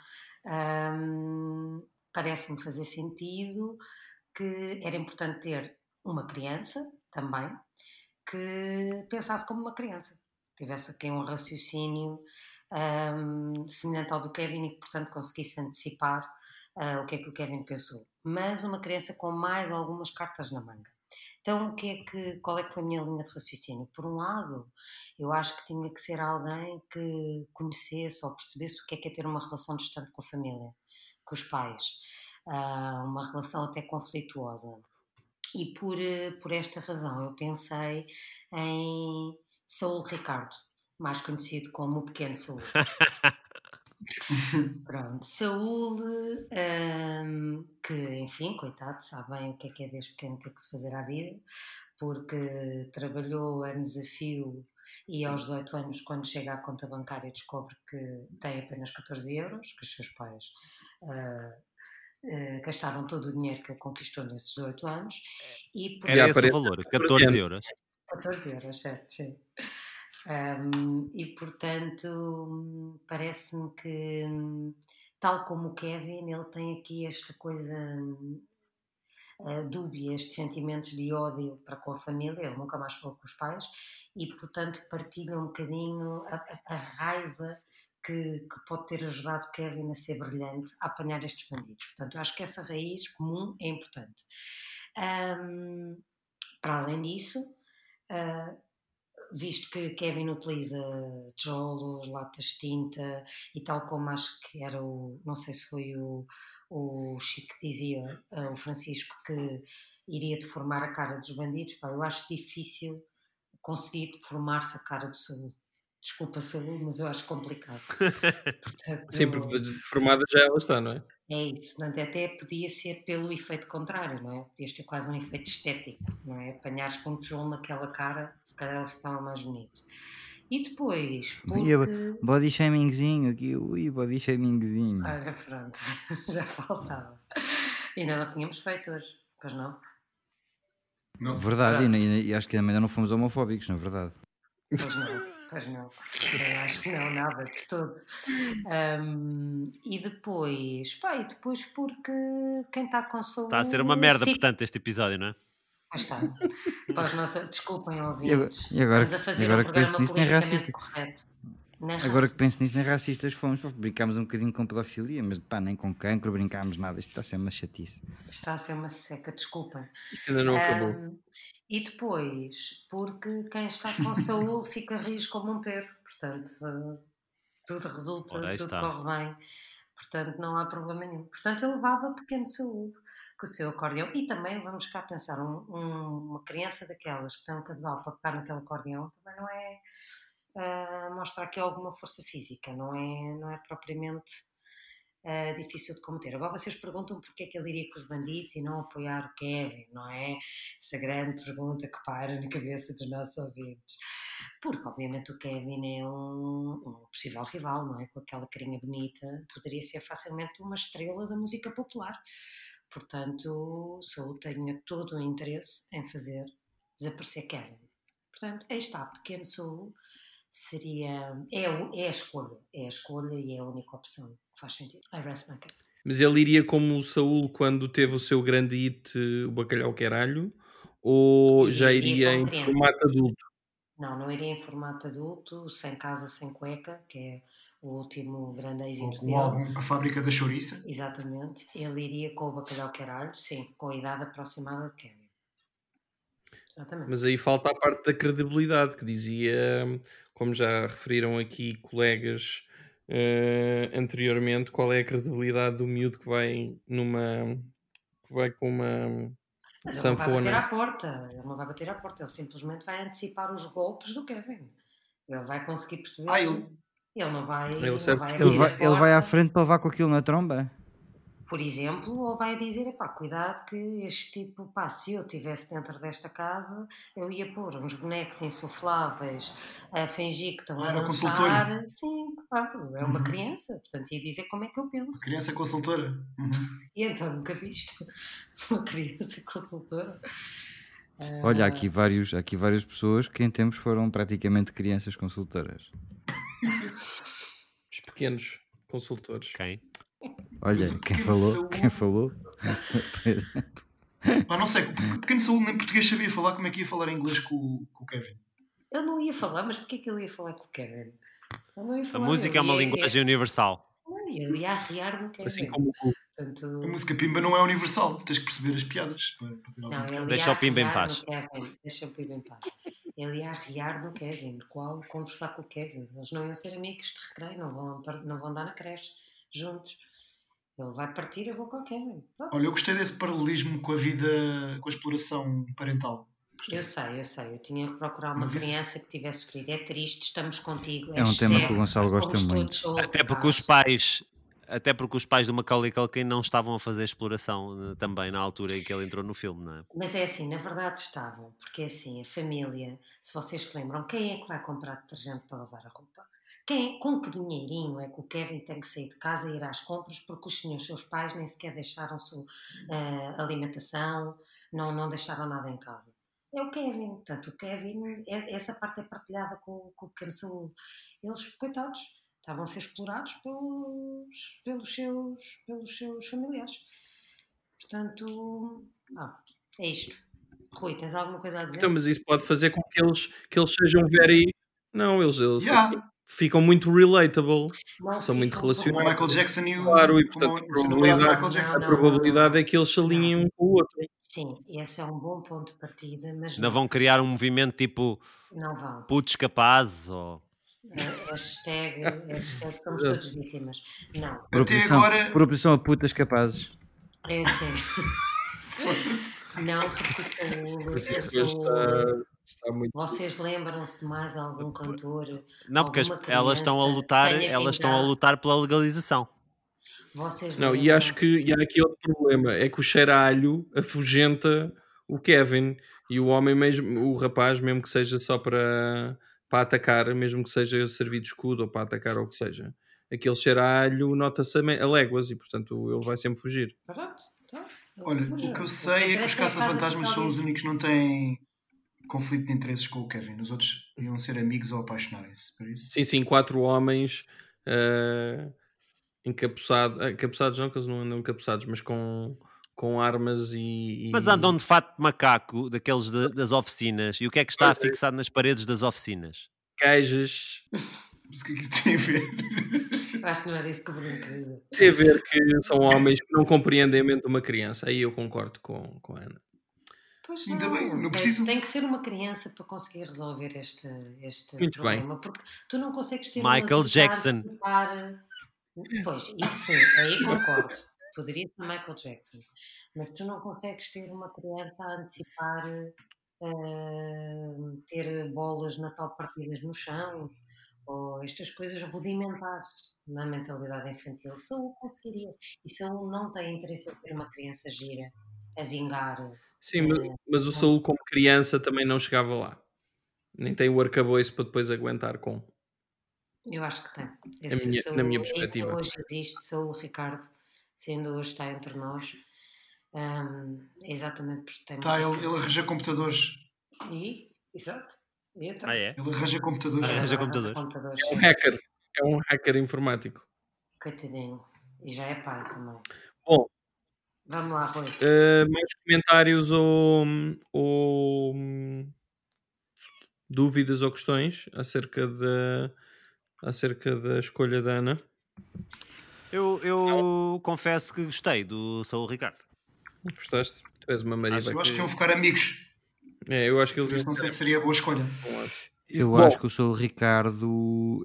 parece-me fazer sentido que era importante ter uma criança também que pensasse como uma criança, tivesse aqui um raciocínio semelhante ao do Kevin e que, portanto, conseguisse antecipar o que é que o Kevin pensou. Mas uma criança com mais algumas cartas na manga. Então, qual é que foi a minha linha de raciocínio? Por um lado, eu acho que tinha que ser alguém que conhecesse ou percebesse o que é ter uma relação distante com a família, com os pais. Uma relação até conflituosa. E por esta razão eu pensei em Saúl Ricardo, mais conhecido como o Pequeno Saúl. Pronto, Saúl, que enfim, coitado, sabe bem o que é desde pequeno ter que se fazer à vida, porque trabalhou anos a fio e aos 18 anos, quando chega à conta bancária, descobre que tem apenas 14 euros, que os seus pais gastaram todo o dinheiro que ele conquistou nesses 18 anos. E, Era esse o valor, 14 euros. 14 euros, certo, sim. E portanto, parece-me que, tal como o Kevin, ele tem aqui esta coisa dúbia, estes sentimentos de ódio para com a família, ele nunca mais falou com os pais, e portanto partilha um bocadinho a raiva que pode ter ajudado Kevin a ser brilhante, a apanhar estes bandidos. Portanto, eu acho que essa raiz comum é importante. Para além disso, visto que Kevin utiliza tijolos, latas de tinta e tal como acho que era não sei se foi o Chico que dizia, o Francisco, que iria deformar a cara dos bandidos, pá, eu acho difícil conseguir deformar-se a cara do Saúl. Desculpa, Saúl, mas eu acho complicado. Portanto, Sim, porque deformada já ela está, não é? é isso, portanto, até podia ser pelo efeito contrário, não é? Podias ter quase um efeito estético, não é? Apanhares com um tijolo naquela cara, se calhar ela ficava mais bonito. E depois, porque. Body shamingzinho aqui, ui, body shamingzinho. Olha, pronto, já faltava. Ainda não tínhamos feito hoje, pois não? Não. Verdade, e acho que ainda não fomos homofóbicos, na verdade. Pois não. Eu acho que não, nada de todo. E depois, porque quem está com saúde. Está a ser uma merda, portanto, este episódio, não é? Está. Desculpem, ouvintes. E agora, Estamos a fazer agora um que penso programa nisso, nem politicamente racista. correto. Agora que penso nisso, nem racistas fomos, brincámos um bocadinho com pedofilia, mas pá, nem com cancro brincámos nada. Isto está a ser uma chatice. Está a ser uma seca, desculpem. Isto ainda não acabou. E depois, porque quem está com saúde fica rijo como um perro, portanto, tudo resulta, tudo corre bem, portanto não há problema nenhum. Portanto, eu levava Pequeno Saúde com o seu acordeão, e também vamos cá pensar, uma criança daquelas que tem um cabedal para pegar naquele acordeão, também não é mostra aqui alguma força física, não é propriamente difícil de combater. Agora vocês perguntam porque é que ele iria com os bandidos e não apoiar o Kevin, não é? Essa grande pergunta que para na cabeça dos nossos ouvintes. Porque, obviamente, o Kevin é um possível rival, não é? Com aquela carinha bonita, poderia ser facilmente uma estrela da música popular. Portanto, Saúl tinha todo o interesse em fazer desaparecer Kevin. Portanto, aí está, Pequeno Saúl, seria... É a escolha. É a escolha e é a única opção que faz sentido. I rest my case. Mas ele iria como o Saúl quando teve o seu grande hit, o Bacalhau Caralho? Ou já iria como em criança. formato adulto? Não iria em formato adulto, sem casa, sem cueca, que é o último grande Ou êxito com o dele. álbum A Fábrica da Chouriça. Exatamente. Ele iria com o Bacalhau Caralho, sim, com a idade aproximada de Kevin. Exatamente. Mas aí falta a parte da credibilidade, que dizia, como já referiram aqui colegas anteriormente, qual é a credibilidade do miúdo que vai com uma Mas ele não vai bater sanfona. à porta. Ele não vai bater à porta. Ele simplesmente vai antecipar os golpes do Kevin. Ele vai conseguir perceber. Ele não vai. Ele Não vai sabe abrir a Ele vai à porta, frente para levar com aquilo na tromba. por exemplo, ou vai dizer: epá, cuidado que este tipo, pá, se eu estivesse dentro desta casa, eu ia pôr uns bonecos insufláveis a fingir que estão a era dançar. consultora. Sim, claro, é uma criança, portanto ia dizer como é que eu penso. Criança consultora. E então nunca viste uma criança consultora? Olha, há aqui várias pessoas que em tempos foram praticamente crianças consultoras. Os pequenos consultores. Quem? Olha, Mas o quem pequeno falou? Saúl- Quem falou? Não sei, o pequeno Saúl nem português sabia falar, como é que ia falar inglês com o Kevin? Ele não ia falar, mas porquê que ele ia falar com o Kevin? Ele não ia A falar, música é uma linguagem universal. Ele ia arriar no Kevin. Assim como o Portanto, A música Pimba não é universal, tens que perceber as piadas. Para ter algum- não, ele Deixa ia o Pimba em arriar paz. no Kevin. Deixa o Pimba em paz. Ele ia arriar no Kevin, qual conversar com o Kevin. Eles não iam ser amigos de recreio, não vão andar na creche juntos. Ele vai partir a boca ao Kevin. Pronto. Olha, eu gostei desse paralelismo com a vida, com a exploração parental. Gostei. Eu sei. Eu tinha que procurar uma Mas isso- criança que tivesse sofrido. É triste, estamos contigo. É um tema que o Gonçalo Somos gosta muito. todos soul Até porque os pais do Macaulay Culkin não estavam a fazer exploração também na altura em que ele entrou no filme, não é? Mas é assim, na verdade estavam, porque é assim, a família, se vocês se lembram, quem é que vai comprar detergente para lavar a roupa? Com que dinheirinho é que o Kevin tem que sair de casa e ir às compras porque os seus pais nem sequer deixaram sua alimentação, não deixaram nada em casa? É o Kevin, portanto, o Kevin, essa parte é partilhada com o pequeno Saúl. Eles, coitados, estavam a ser explorados pelos seus familiares. Portanto, é isto. Rui, tens alguma coisa a dizer? Então, mas isso pode fazer com que eles sejam very... Não, eles Yeah. ficam muito relatable. Não São muito ficam Como o relacionados. Michael Jackson e o. Claro, e como portanto o seu namorado Michael Jackson. a probabilidade é que eles se alinhem um com o outro. Sim, esse é um bom ponto de partida, mas Não vão criar um movimento tipo não vão. putos capazes ou... Hashtag somos todos vítimas. Não, Até agora. Por oposição a putas capazes. é assim. Não, porque Mas eu isso sou... está muito... Vocês lembram-se de mais algum cantor? Não, porque alguma elas estão a criança lutar, tenha elas estão a vingado? lutar pela legalização. Vocês Não, e lembram-se? acho que e há aqui outro problema, é que o cheiro a alho afugenta o Kevin e o homem mesmo, o rapaz, mesmo que seja só para atacar, mesmo que seja servir de escudo ou para atacar ou o que seja, aquele cheiro a alho nota-se a léguas e portanto ele vai sempre fugir. Pronto, então, Olha, fuja. o que eu sei é que os interessa é a casa caça-fantasmas de são os alguém. únicos que não têm conflito de interesses com o Kevin. Os outros iam ser amigos ou apaixonarem-se. Por isso. Sim, 4 homens encapuçados não, que eles não andam encapuçados, mas com armas e... Mas andam de fato de macaco, daqueles das oficinas. E o que é que está fixado nas paredes das oficinas? gajas. Mas o que é que isso tem a ver? Acho que não era isso que o Bruno queria dizer. Tem a ver que são homens que não compreendem a mente de uma criança. Aí eu concordo com a Ana. Pois Ainda bem, não preciso. Tem que ser uma criança para conseguir resolver este Muito problema. Porque tu não consegues ter Michael uma vida a Jackson. antecipar... Pois, isso sim, aí concordo. Poderia ser Michael Jackson. Mas tu não consegues ter uma criança a antecipar ter bolas de Natal partidas no chão ou estas coisas rudimentares na mentalidade infantil. Se eu conseguiria. E se eu não tenho interesse em ter uma criança gira a vingar... Sim, mas o Saúl como criança também não chegava lá. Nem tem o arcabouço para depois aguentar com. Eu acho que tem. Na minha perspectiva. Hoje existe, Saúl Ricardo, sendo hoje está entre nós. Exatamente porque tem... Tá, ele arranja computadores. Exato. Então, Ah, é? Ele arranja computadores. Arranja computadores. É um hacker. É um hacker informático. Coitadinho. E já é pai também. Bom, Vamos lá, Rui. mais comentários ou dúvidas ou questões acerca da escolha da Ana? Eu confesso que gostei do Saúl Ricardo. Gostaste? Tu és uma Maria. Eu acho que iam ficar amigos. Eu acho que eles Por isso não sei se seria boa escolha. Eu Bom. acho que o Ricardo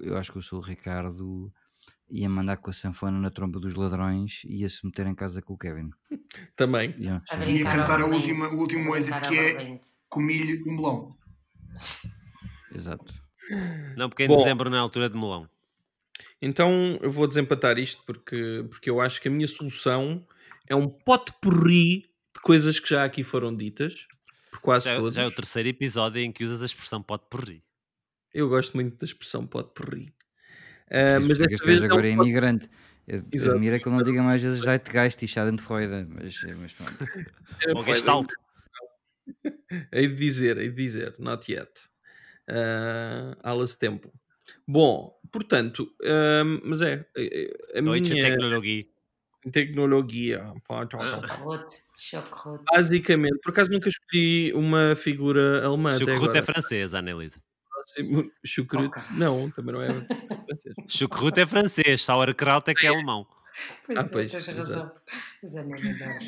ia mandar com a sanfona na tromba dos ladrões e ia se meter em casa com o Kevin. Também. Iam A ser- Ia brincar cantar ao o valente. último A êxito brincar que ao é valente. Comilho e melão. Exato. Não, porque em Bom. dezembro, na altura de melão. Então eu vou desempatar isto porque eu acho que a minha solução é um pot-pourri de coisas que já aqui foram ditas, por quase todos. Já é o terceiro episódio em que usas a expressão pode porrir. Eu gosto muito da expressão pot-pourri. Preciso Mas perceber que desta este vez gajo agora é não pode- imigrante. Exato. Admira que ele não diga mais vezes Zeitgeist e Schadenfreude. Mas pronto. Era Ou feio. Gestalt. Hei de dizer, not yet. Alice Temple. Bom, portanto, mas a Deutsche minha Technologie. tecnologia. Chocolate. Basicamente, por acaso nunca escolhi uma figura alemã até Chucrute agora. é francês, Annelise. Chucrute? Ok. Não, também não é francês. Chucrute é francês, Sauerkraut é que é alemão. Pois pois, tens exato. razão. Pois é, não é verdade.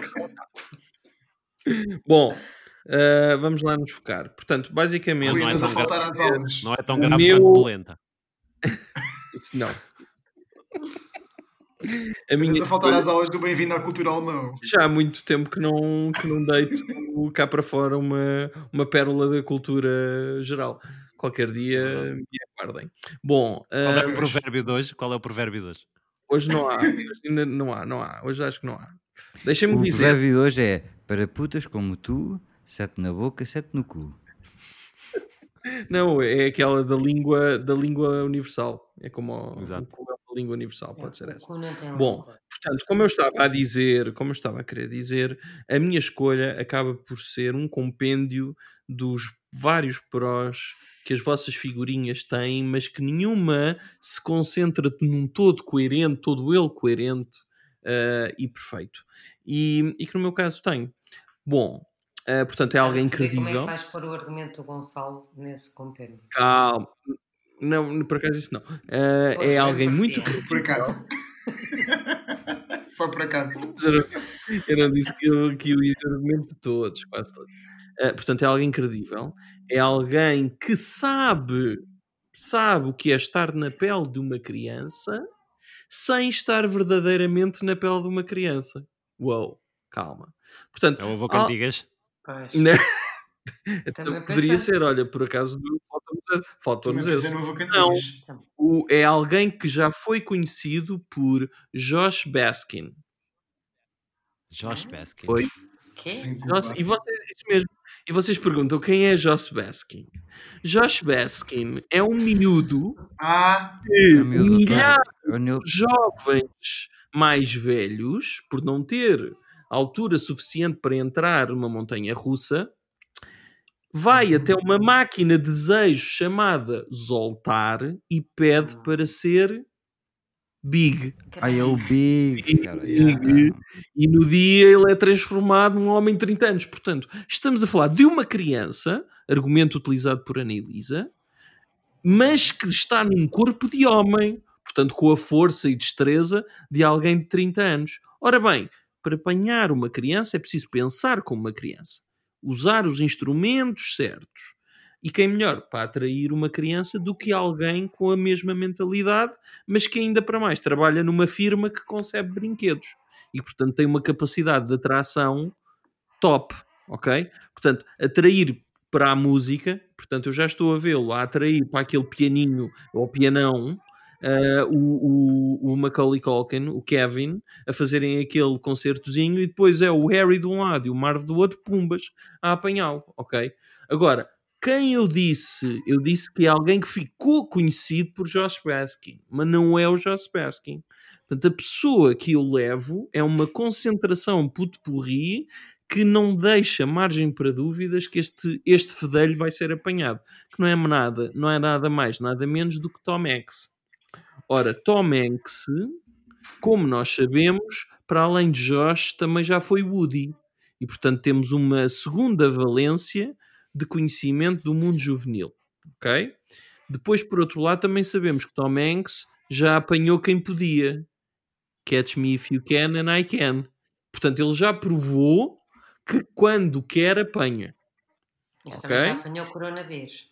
Bom, vamos lá nos focar. Portanto, basicamente, Rui, não é andas a tão faltar grave. às aulas. Não é tão O grave meu- quanto polenta. isso não. A Andas minha a faltar escolha- às aulas do Bem-vindo à Cultura Alemã. já há muito tempo que não deito cá para fora uma pérola da cultura geral. Qualquer dia me aguardem. Bom, Qual é o provérbio de hoje? Qual é o provérbio de hoje? hoje não há. Hoje ainda não há. Hoje acho que não há. Deixem-me O dizer. provérbio de hoje é: para putas como tu, 7 na boca, 7 no cu. Não, é aquela da língua universal. É como Exato. como é uma língua universal, pode ser O essa. cu não tem Bom, língua. portanto, como eu estava a querer dizer, a minha escolha acaba por ser um compêndio dos vários prós que as vossas figurinhas têm, mas que nenhuma se concentra num todo coerente, todo ele coerente e perfeito. E que no meu caso tem. Bom, portanto, é alguém Saber como é credível. que vais pôr o argumento do Gonçalo nesse compêndio? Calma. Não, por acaso isso não. É Pois, alguém bem muito parecia. Por acaso. Só por acaso. Eu não disse que eu ia dizer o argumento de todos, quase todos. Portanto, é alguém credível. É alguém que sabe o que é estar na pele de uma criança sem estar verdadeiramente na pele de uma criança. Uou, calma. Portanto, É o avô Cantigas? Pois. né? Também Poderia pensei. ser, olha, por acaso Também faltou-nos pensei esse. no Avô Cantigas. É alguém que já foi conhecido por Josh Baskin. Josh Baskin. Foi. Quê? Tenho culpa. Isso mesmo. E vocês perguntam quem é Josh Baskin? Josh Baskin é um miúdo que É o miúdo, milhares É o Neil- de jovens mais velhos, por não ter altura suficiente para entrar numa montanha russa, vai até uma máquina de desejo chamada Zoltar e pede para ser Big. é o Big. Cara, Big. E no dia ele é transformado num homem de 30 anos. Portanto, estamos a falar de uma criança, argumento utilizado por Ana Elisa, mas que está num corpo de homem, portanto com a força e destreza de alguém de 30 anos. Ora bem, para apanhar uma criança é preciso pensar como uma criança, usar os instrumentos certos. E quem melhor para atrair uma criança do que alguém com a mesma mentalidade, mas que ainda para mais trabalha numa firma que concebe brinquedos. E, portanto, tem uma capacidade de atração top, ok? Portanto, atrair para a música, portanto, eu já estou a vê-lo a atrair para aquele pianinho ou pianão, o Macaulay Culkin, o Kevin, a fazerem aquele concertozinho, e depois é o Harry de um lado e o Marv do outro, pumbas, a apanhá-lo, ok? Agora, quem eu disse que é alguém que ficou conhecido por Josh Baskin, mas não é o Josh Baskin. Portanto, a pessoa que eu levo é uma concentração pot-pourri que não deixa margem para dúvidas que este fedelho vai ser apanhado, que não é nada mais, nada menos do que Tom Hanks. Ora, Tom Hanks, como nós sabemos, para além de Josh, também já foi Woody. E, portanto, temos uma segunda valência de conhecimento do mundo juvenil. Ok? Depois, por outro lado, também sabemos que Tom Hanks já apanhou quem podia. Catch me if you can and I can. Portanto, ele já provou que quando quer apanha. Mas Ok? também já apanhou o coronavírus.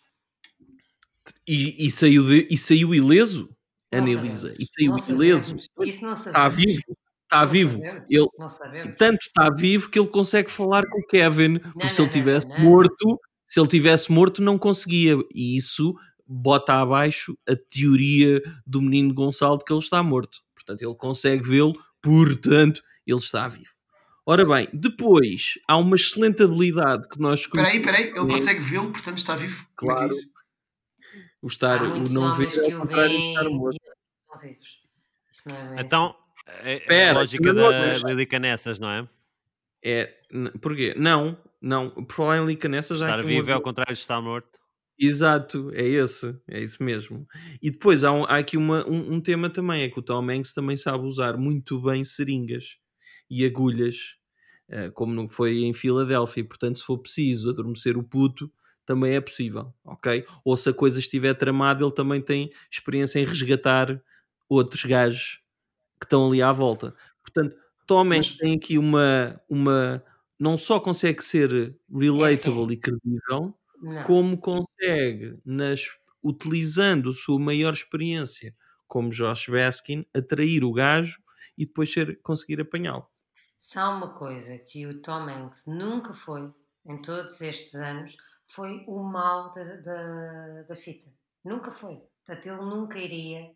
E saiu ileso, Não Annelisa. sabemos. E saiu Não ileso. sabemos. Isso não Está sabemos. vivo. Está Não vivo. sabemos. Ele, Não sabemos. tanto está vivo que ele consegue falar com o Kevin. Porque se ele tivesse não. morto, se ele tivesse morto, não conseguia. E isso bota abaixo a teoria do menino Gonçalo de que ele está morto. Portanto, ele consegue vê-lo, portanto, ele está vivo. Ora bem, depois há uma excelente habilidade que nós... Espera aí, ele consegue vê-lo, portanto está vivo. Como é que é Claro. isso? Há muitos não homens ver que ao o contrário de veem estar e morto. estão vivos. Isso não é bem Então, assim. a Espera, lógica não, da Lilica nessas, não é? Porquê? Não. Por falar em licanessas... Estar vivo é ao contrário de estar morto. Exato, é isso mesmo. E depois há aqui um tema também, é que o Tom Hanks também sabe usar muito bem seringas e agulhas, como não foi em Filadélfia. Portanto, se for preciso adormecer o puto, também é possível, ok? Ou se a coisa estiver tramada, ele também tem experiência em resgatar outros gajos que estão ali à volta. Portanto, Tom Hanks tem aqui uma... Não só consegue ser relatable e credível, Não. como consegue, utilizando a sua maior experiência como Josh Baskin, atrair o gajo e depois conseguir apanhá-lo. Se há uma coisa que o Tom Hanks nunca foi, em todos estes anos, foi o mal da fita. Nunca foi. Portanto, ele nunca iria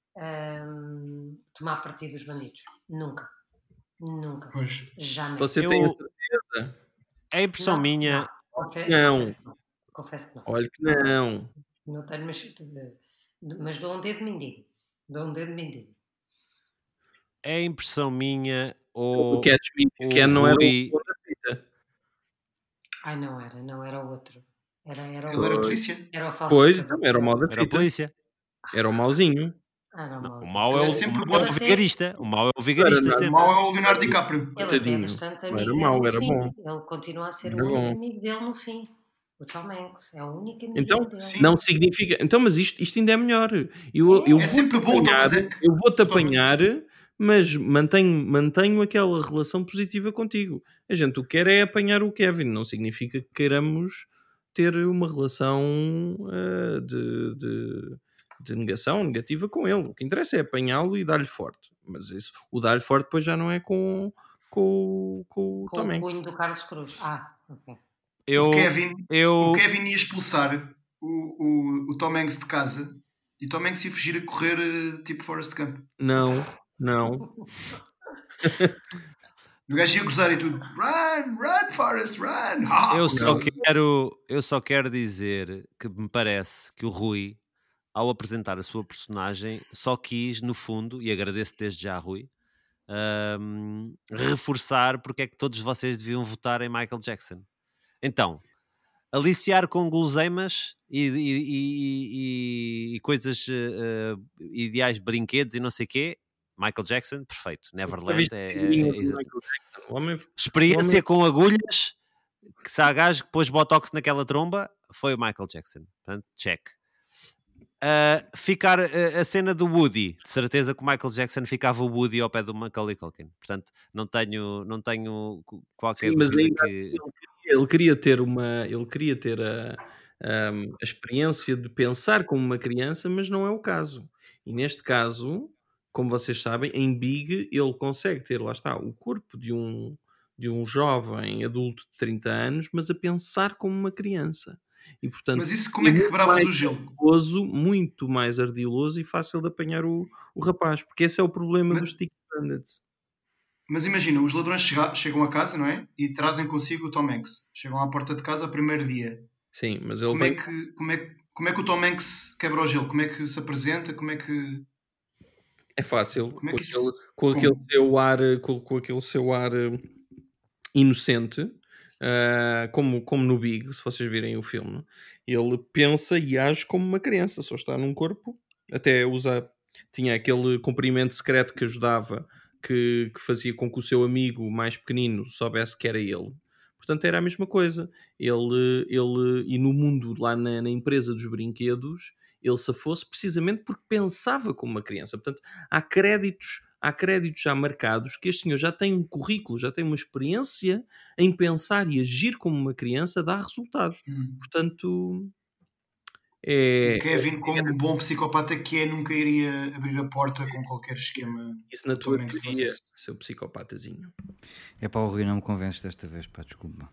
tomar partido dos bandidos. Nunca. Pois. Jamais. Você tem a certeza? É impressão minha. Não. Confesso que não. Olha que não. Não tenho, mas dou um dedo mindinho. É impressão minha ou O Catch Me If You Can não era o Rui... da fita. Ai, não era o outro. Era Ele era polícia. Era o falsificador. Pois, era o mau da Era a fita. polícia. Era o mauzinho. Não, o mau é Ele o, é sempre o mau é bom. o vigarista. O mau é o vigarista Era O sempre. mau é o Leonardo DiCaprio. Ele até é Coitadinho. bastante Não amigo era dele mau, no era fim. bom. Ele continua a ser Era o único bom. amigo dele no fim. O Tom Hanks é o único amigo Então, dele. sim. não significa... Então, mas isto ainda é melhor. Eu É sempre bom, apanhar, mas é que- eu vou-te apanhar, mas mantenho aquela relação positiva contigo. A gente o que quer é apanhar o Kevin. Não significa que queiramos ter uma relação de negação, negativa com ele. O que interessa é apanhá-lo e dar-lhe forte. Mas isso, o dar-lhe forte depois já não é com o Com Tom o Hanks. punho do Carlos Cruz. Ok. Eu, O Kevin ia expulsar o Tom Hanks de casa e Tom Hanks ia fugir a correr tipo Forrest Gump. Não. O gajo ia gozar e tudo. Run, Forrest, run! eu só quero dizer que me parece que o Rui, ao apresentar a sua personagem, só quis, no fundo, e agradeço desde já, Rui, reforçar porque é que todos vocês deviam votar em Michael Jackson. Então, aliciar com guloseimas e coisas ideais, brinquedos e não sei o quê, Michael Jackson, perfeito. Neverland experiência com agulhas, que se há gajo que pôs botox naquela tromba, foi o Michael Jackson. Portanto, check. Ficar a cena do Woody, de certeza que o Michael Jackson ficava o Woody ao pé do Macaulay Culkin. Portanto, não tenho qualquer dúvida que... Ele queria ter a experiência de pensar como uma criança, mas não é o caso. E neste caso, como vocês sabem, em Big ele consegue ter, lá está, o corpo de um jovem adulto de 30 anos, mas a pensar como uma criança. E, portanto, Mas isso como é que quebravas o gelo? Muito mais ardiloso e fácil de apanhar o rapaz, porque esse é o problema dos Stick Bandits. Mas imagina, os ladrões chegam a casa, não é? E trazem consigo o Tom Hanks. Chegam à porta de casa ao primeiro dia. Sim, mas ele como é que o Tom Hanks quebra o gelo? Como é que se apresenta? Como é que... É fácil, Como é que com aquele seu ar inocente, como no Big, se vocês virem o filme. Ele pensa e age como uma criança, só está num corpo, até tinha aquele cumprimento secreto que ajudava, que fazia com que o seu amigo mais pequenino soubesse que era ele. Portanto, era a mesma coisa. Ele e no mundo, lá na empresa dos brinquedos, ele safou-se precisamente porque pensava como uma criança. Portanto, há créditos já marcados que este senhor já tem um currículo, já tem uma experiência em pensar e agir como uma criança, dá resultado. Portanto, O Kevin, como um bom psicopata que é, nunca iria abrir a porta com qualquer esquema. isso na tua teoria, seu psicopatazinho. É pá, o Rui, não me convence desta vez, pá, desculpa.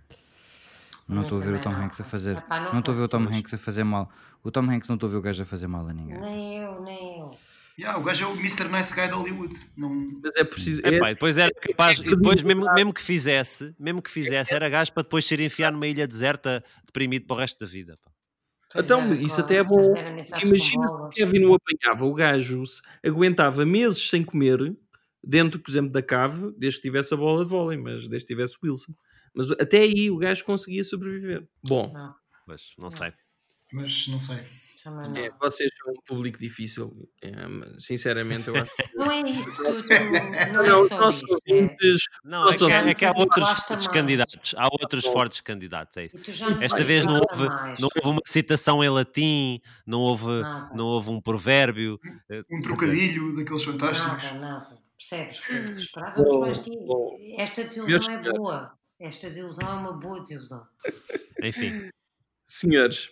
Não estou a ver o Tom Hanks a fazer. Não estou a ver o Tom Hanks a fazer mal. O Tom Hanks não estou a ver o gajo a fazer mal a ninguém. Nem eu. O gajo é o Mr. Nice Guy de Hollywood. Não... Mas é preciso. Epá, e depois era capaz, e depois mesmo que fizesse, era gajo para depois ser enfiado numa ilha deserta deprimido para o resto da vida. Pá. Então, isso até é bom. Imagina que o Kevin o apanhava, o gajo aguentava meses sem comer, dentro, por exemplo, da cave, desde que tivesse a bola de vôlei, mas desde que tivesse o Wilson. Mas até aí o gajo conseguia sobreviver. Bom, mas não sei. Mas não sei. Vocês são um público difícil. Sinceramente, eu acho. Não é isso. Não é só isso. Não, é que há outros candidatos. Há outros fortes candidatos. É isso. Esta vez não houve uma citação em latim, não houve um provérbio. Um trocadilho daqueles fantásticos. Nada. Percebes? Esperávamos mais de ti. Esta desilusão é boa. Esta desilusão é uma boa desilusão. Enfim. Senhores,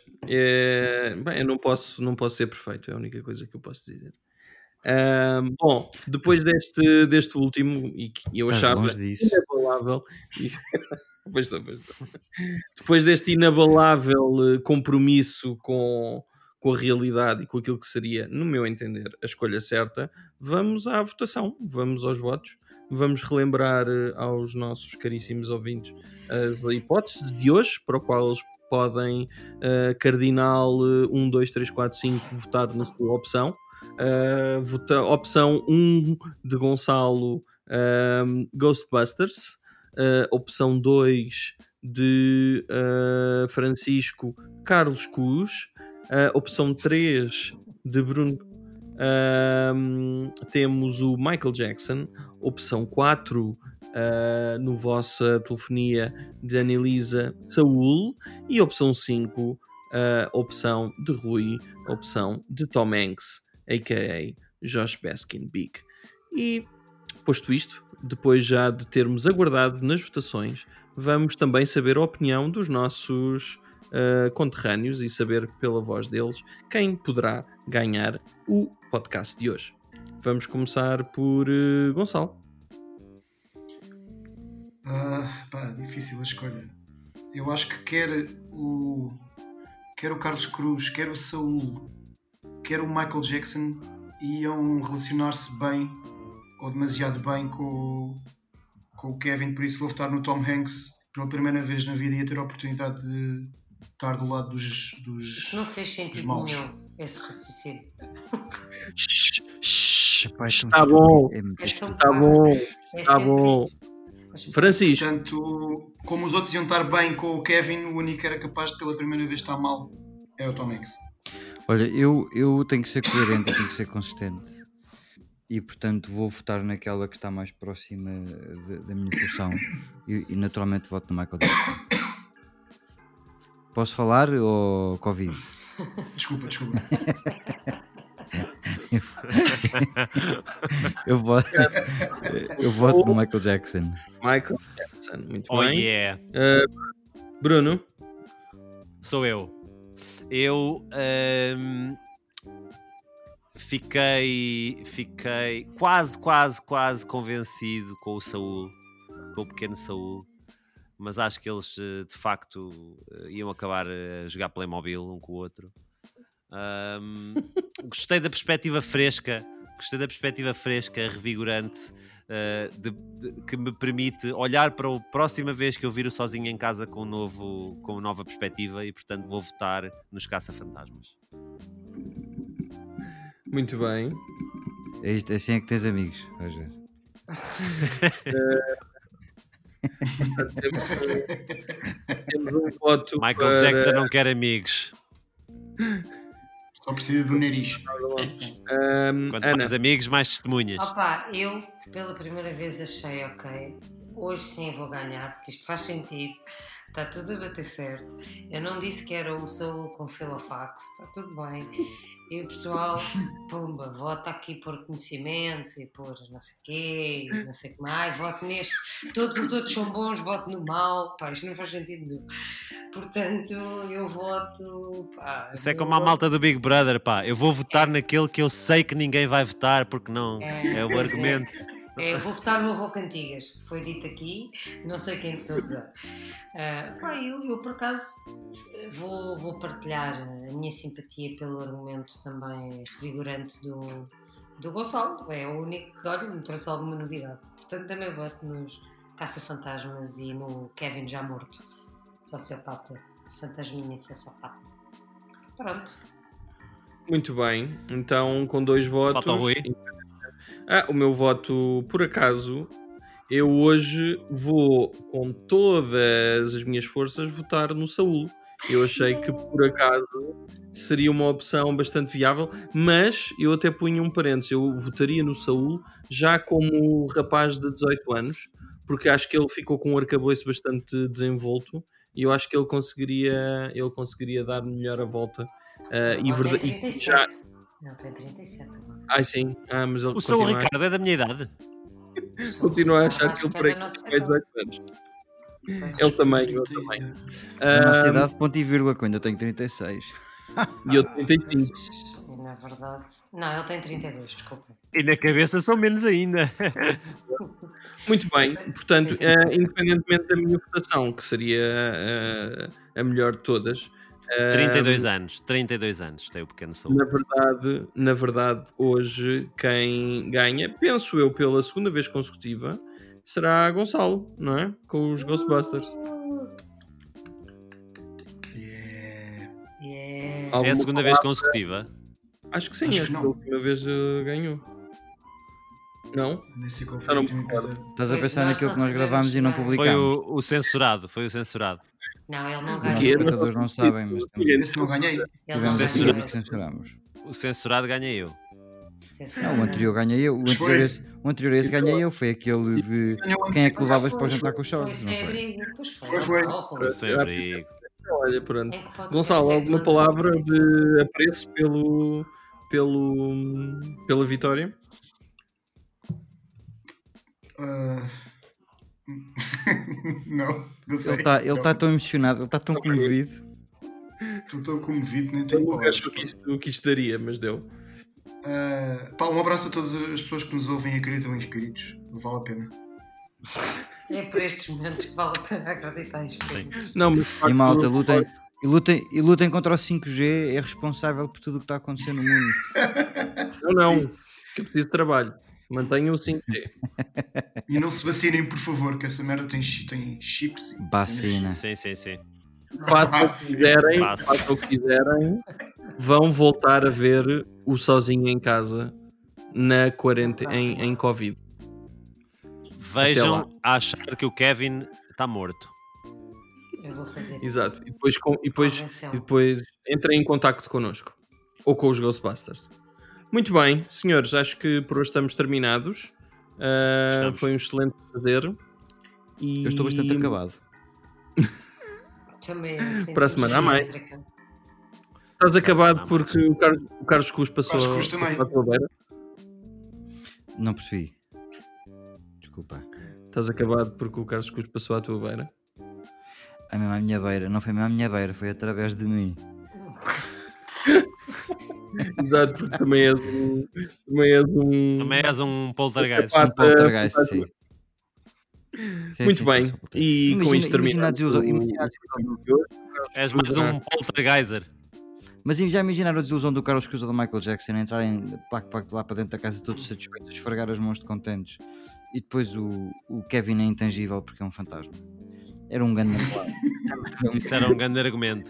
eu não posso ser perfeito, é a única coisa que eu posso dizer. Bom, depois deste último, e que eu achava inabalável, pois está. Depois deste inabalável compromisso com a realidade e com aquilo que seria, no meu entender, a escolha certa, vamos à votação, vamos aos votos. Vamos relembrar aos nossos caríssimos ouvintes as hipóteses de hoje, para o qual eles podem cardinal 1, 2, 3, 4, 5 votar na sua opção. Opção 1 de Gonçalo, Ghostbusters. Opção 2 de Francisco, Carlos Cus. Opção 3 de Bruno, temos o Michael Jackson. Opção 4 no vossa telefonia de Anelisa, Saúl. E opção 5, opção de Rui, opção de Tom Hanks, a.k.a. Josh Baskin Big. E posto isto, depois já de termos aguardado nas votações, vamos também saber a opinião dos nossos conterrâneos e saber pela voz deles quem poderá ganhar o podcast de hoje. Vamos começar por Gonçalo. Difícil a escolha. Eu acho que quer o Carlos Cruz, quer o Saúl, quer o Michael Jackson iam relacionar-se bem ou demasiado bem com o Kevin, por isso vou votar no Tom Hanks. Pela primeira vez na vida ia ter a oportunidade de estar do lado dos Isso não fez sentido nenhum, esse raciocínio. Está bom. Está bom. Francisco. Portanto, como os outros iam estar bem com o Kevin, o único que era capaz de pela primeira vez estar mal é o Tom Hanks. Olha, eu tenho que ser coerente, tenho que ser consistente. E portanto vou votar naquela que está mais próxima da minha posição. E naturalmente voto no Michael Jackson. Posso falar ou Covid? Desculpa. Eu voto no Michael Jackson. Muito bem. Yeah. Bruno? Sou eu. Eu fiquei quase convencido com o Saúl, com o pequeno Saúl, mas acho que eles de facto iam acabar a jogar Playmobil um com o outro. Gostei da perspectiva fresca, revigorante, que me permite olhar para a próxima vez que eu vir o Sozinho em Casa com nova perspectiva, e portanto vou votar nos Caça-Fantasmas. Muito bem. É isto, assim é que tens amigos, vais ver. Portanto, temos um voto Michael para... Jackson não quer amigos. Só precisa do nariz. Quanto Ana, mais amigos, mais testemunhas. Opa, eu pela primeira vez achei, ok, hoje sim vou ganhar, porque isto faz sentido, está tudo a bater certo. Eu não disse que era o Saúl com Filofax, está tudo bem. E o pessoal, pumba, vota aqui por conhecimento e por não sei o quê, e não sei o que mais, voto neste. Todos os outros são bons, voto no mau, pá, isto não faz sentido nenhum. Portanto, eu voto, pá... Isso é como a malta do Big Brother, pá. Eu vou votar naquele que eu sei que ninguém vai votar, porque não é o pois argumento. Eu vou votar no Avô Cantigas, que foi dito aqui, não sei quem de todos é. Eu por acaso vou partilhar a minha simpatia pelo argumento também revigorante do Gonçalo. É o único que, olha, me trouxe alguma novidade. Portanto, também voto nos Caça-Fantasmas e no Kevin já morto, sociopata, fantasminha sociopata. Pronto. muito bem. Então, com 2 votos... Falta o Rui. O meu voto, por acaso, eu hoje vou, com todas as minhas forças, votar no Saúl. Eu achei que, por acaso, seria uma opção bastante viável, mas eu até punho um parênteses. Eu votaria no Saúl já como rapaz de 18 anos, porque acho que ele ficou com um arcabouço bastante desenvolto e eu acho que ele conseguiria dar melhor a volta. Ele tem 37. Ele tem 37 agora. Ai, sim. Mas ele O Saúl continua Ricardo é da minha idade. Continua a achar que ele por aqui tem 18 anos. Ele também, eu também. A nossa idade, ponto e vírgula, que eu ainda tenho 36. E eu 35. Na verdade... Não, ele tem 32, desculpa. E na cabeça são menos ainda. Muito bem, portanto, independentemente da minha votação, que seria a melhor de todas, 32 anos, tem o pequeno Saúl. na verdade, hoje quem ganha, penso eu, pela segunda vez consecutiva, será Gonçalo, não é? Com os Ghostbusters. É a segunda vez consecutiva. Acho que sim, Acho que acho que não. a última vez ganhou. Não? Nem sei qual Já foi a não última me recordo. coisa. Estás a Pois pensar nós naquilo não que nós sabemos gravámos e não nada. publicámos. Foi o censurado. Não, ele não Os ganha. Quê? espectadores não sabem, mas Esse não ganhei. Ele tivemos não aqui ganha. e censurámos. O censurado ganhei eu. Não, o anterior ganhei eu. O anterior a esse ganhei eu. Foi aquele de quem é que levavas para o jantar com os Foi jogos, não sem foi? abrigo, pois Foi. Oh, Sem abrigo. Olha, pronto. em que pode Gonçalo, ser alguma todos palavra os- de apreço pela vitória? Não sei. Ele está tão emocionado, ele está tão comovido. Estou tão comovido, nem Eu tenho nunca palavras. achou que isto daria, mas deu. Um abraço a todas as pessoas que nos ouvem e acreditam em espíritos. Vale a pena. É por estes momentos que vale a pena acreditar em espíritos. Não, mas, E malta, lutem contra o 5G, é responsável por tudo o que está a acontecer no mundo. Não, que eu preciso de trabalho. Mantenham o 5G. E não se vacinem, por favor, que essa merda tem chips. E Vacina. Sim. Façam o que quiserem, vão voltar a ver o Sozinho em Casa na quarentena em Covid. Vejam a achar que o Kevin está morto. Eu vou fazer isso. Exato. E Convencê-lo. depois entrem em contacto connosco. Ou com os Ghostbusters. Muito bem, senhores, acho que por hoje estamos terminados. Estamos. Foi um excelente fazer. E... Eu estou bastante acabado. Também Para a semana há mais. elétrica. Estás acabado Não, porque o Carlos Cruz passou Carlos Cruz também. à tua beira. Não percebi. Desculpa. Estás acabado porque o Carlos Cruz passou à tua beira. A mesma minha beira. Não foi mesmo a minha beira, foi através de mim. Exato, porque também és um... Também és um poltergeist. Capaz. Um poltergeist, sim. Muito Sim, bem. sim, sim. E com isto Imagina a terminamos. desilusão. Imagina a desilusão. És mais um poltergeiser. Mas já imaginaram a desilusão do Carlos Cruz ou do Michael Jackson entrarem lá para dentro da casa todos satisfeitos, esfregar as mãos de contentes e depois o Kevin é intangível porque é um fantasma. Era um grande Isso era um grande argumento.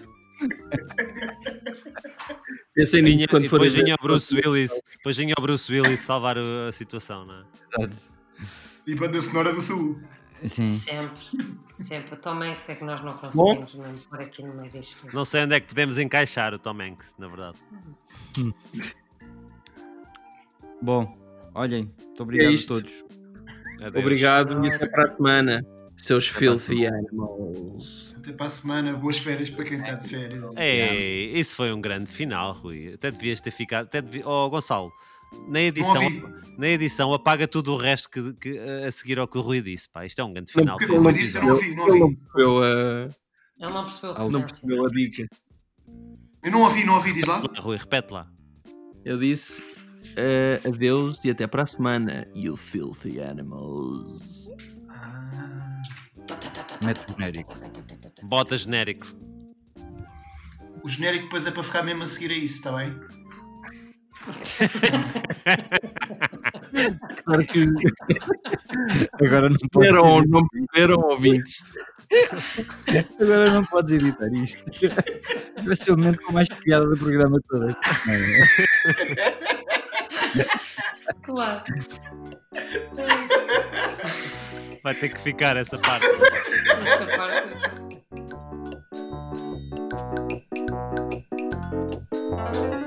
Pensem nisso quando E forem depois vinha ver. o Bruce Willis salvar a situação, não é? Exato. E banda sonora do Saúl. Sim. Sempre. O Tom Hanks é que nós não conseguimos mesmo pôr aqui no meio disto. Não sei onde é que podemos encaixar o Tom Hanks, na verdade. Bom, olhem, muito obrigado a todos. Adeus. Obrigado e até para a semana, seus filthy animals. Até para a semana, boas férias para quem está de férias. Ei, isso foi um grande final, Rui. Até devias ter ficado. Oh, Gonçalo, na edição apaga tudo o resto que a seguir ao que o Rui disse. Pá, isto é um grande final. Porque eu disse, eu não ouvi. Ele não percebeu Ele não percebeu a não referência. percebeu a dica. Eu não ouvi, diz lá. Rui, repete lá. Eu disse adeus e até para a semana, you filthy animals. Mete o genérico. Bota genérico. O genérico depois é para ficar mesmo a seguir a isso, está bem? Claro que Agora não podes não perceberam, ouvintes. Agora não podes editar isto. Vai ser o momento com mais piada do programa todo esta semana. Claro. Vai ter que ficar essa parte. Esta parte.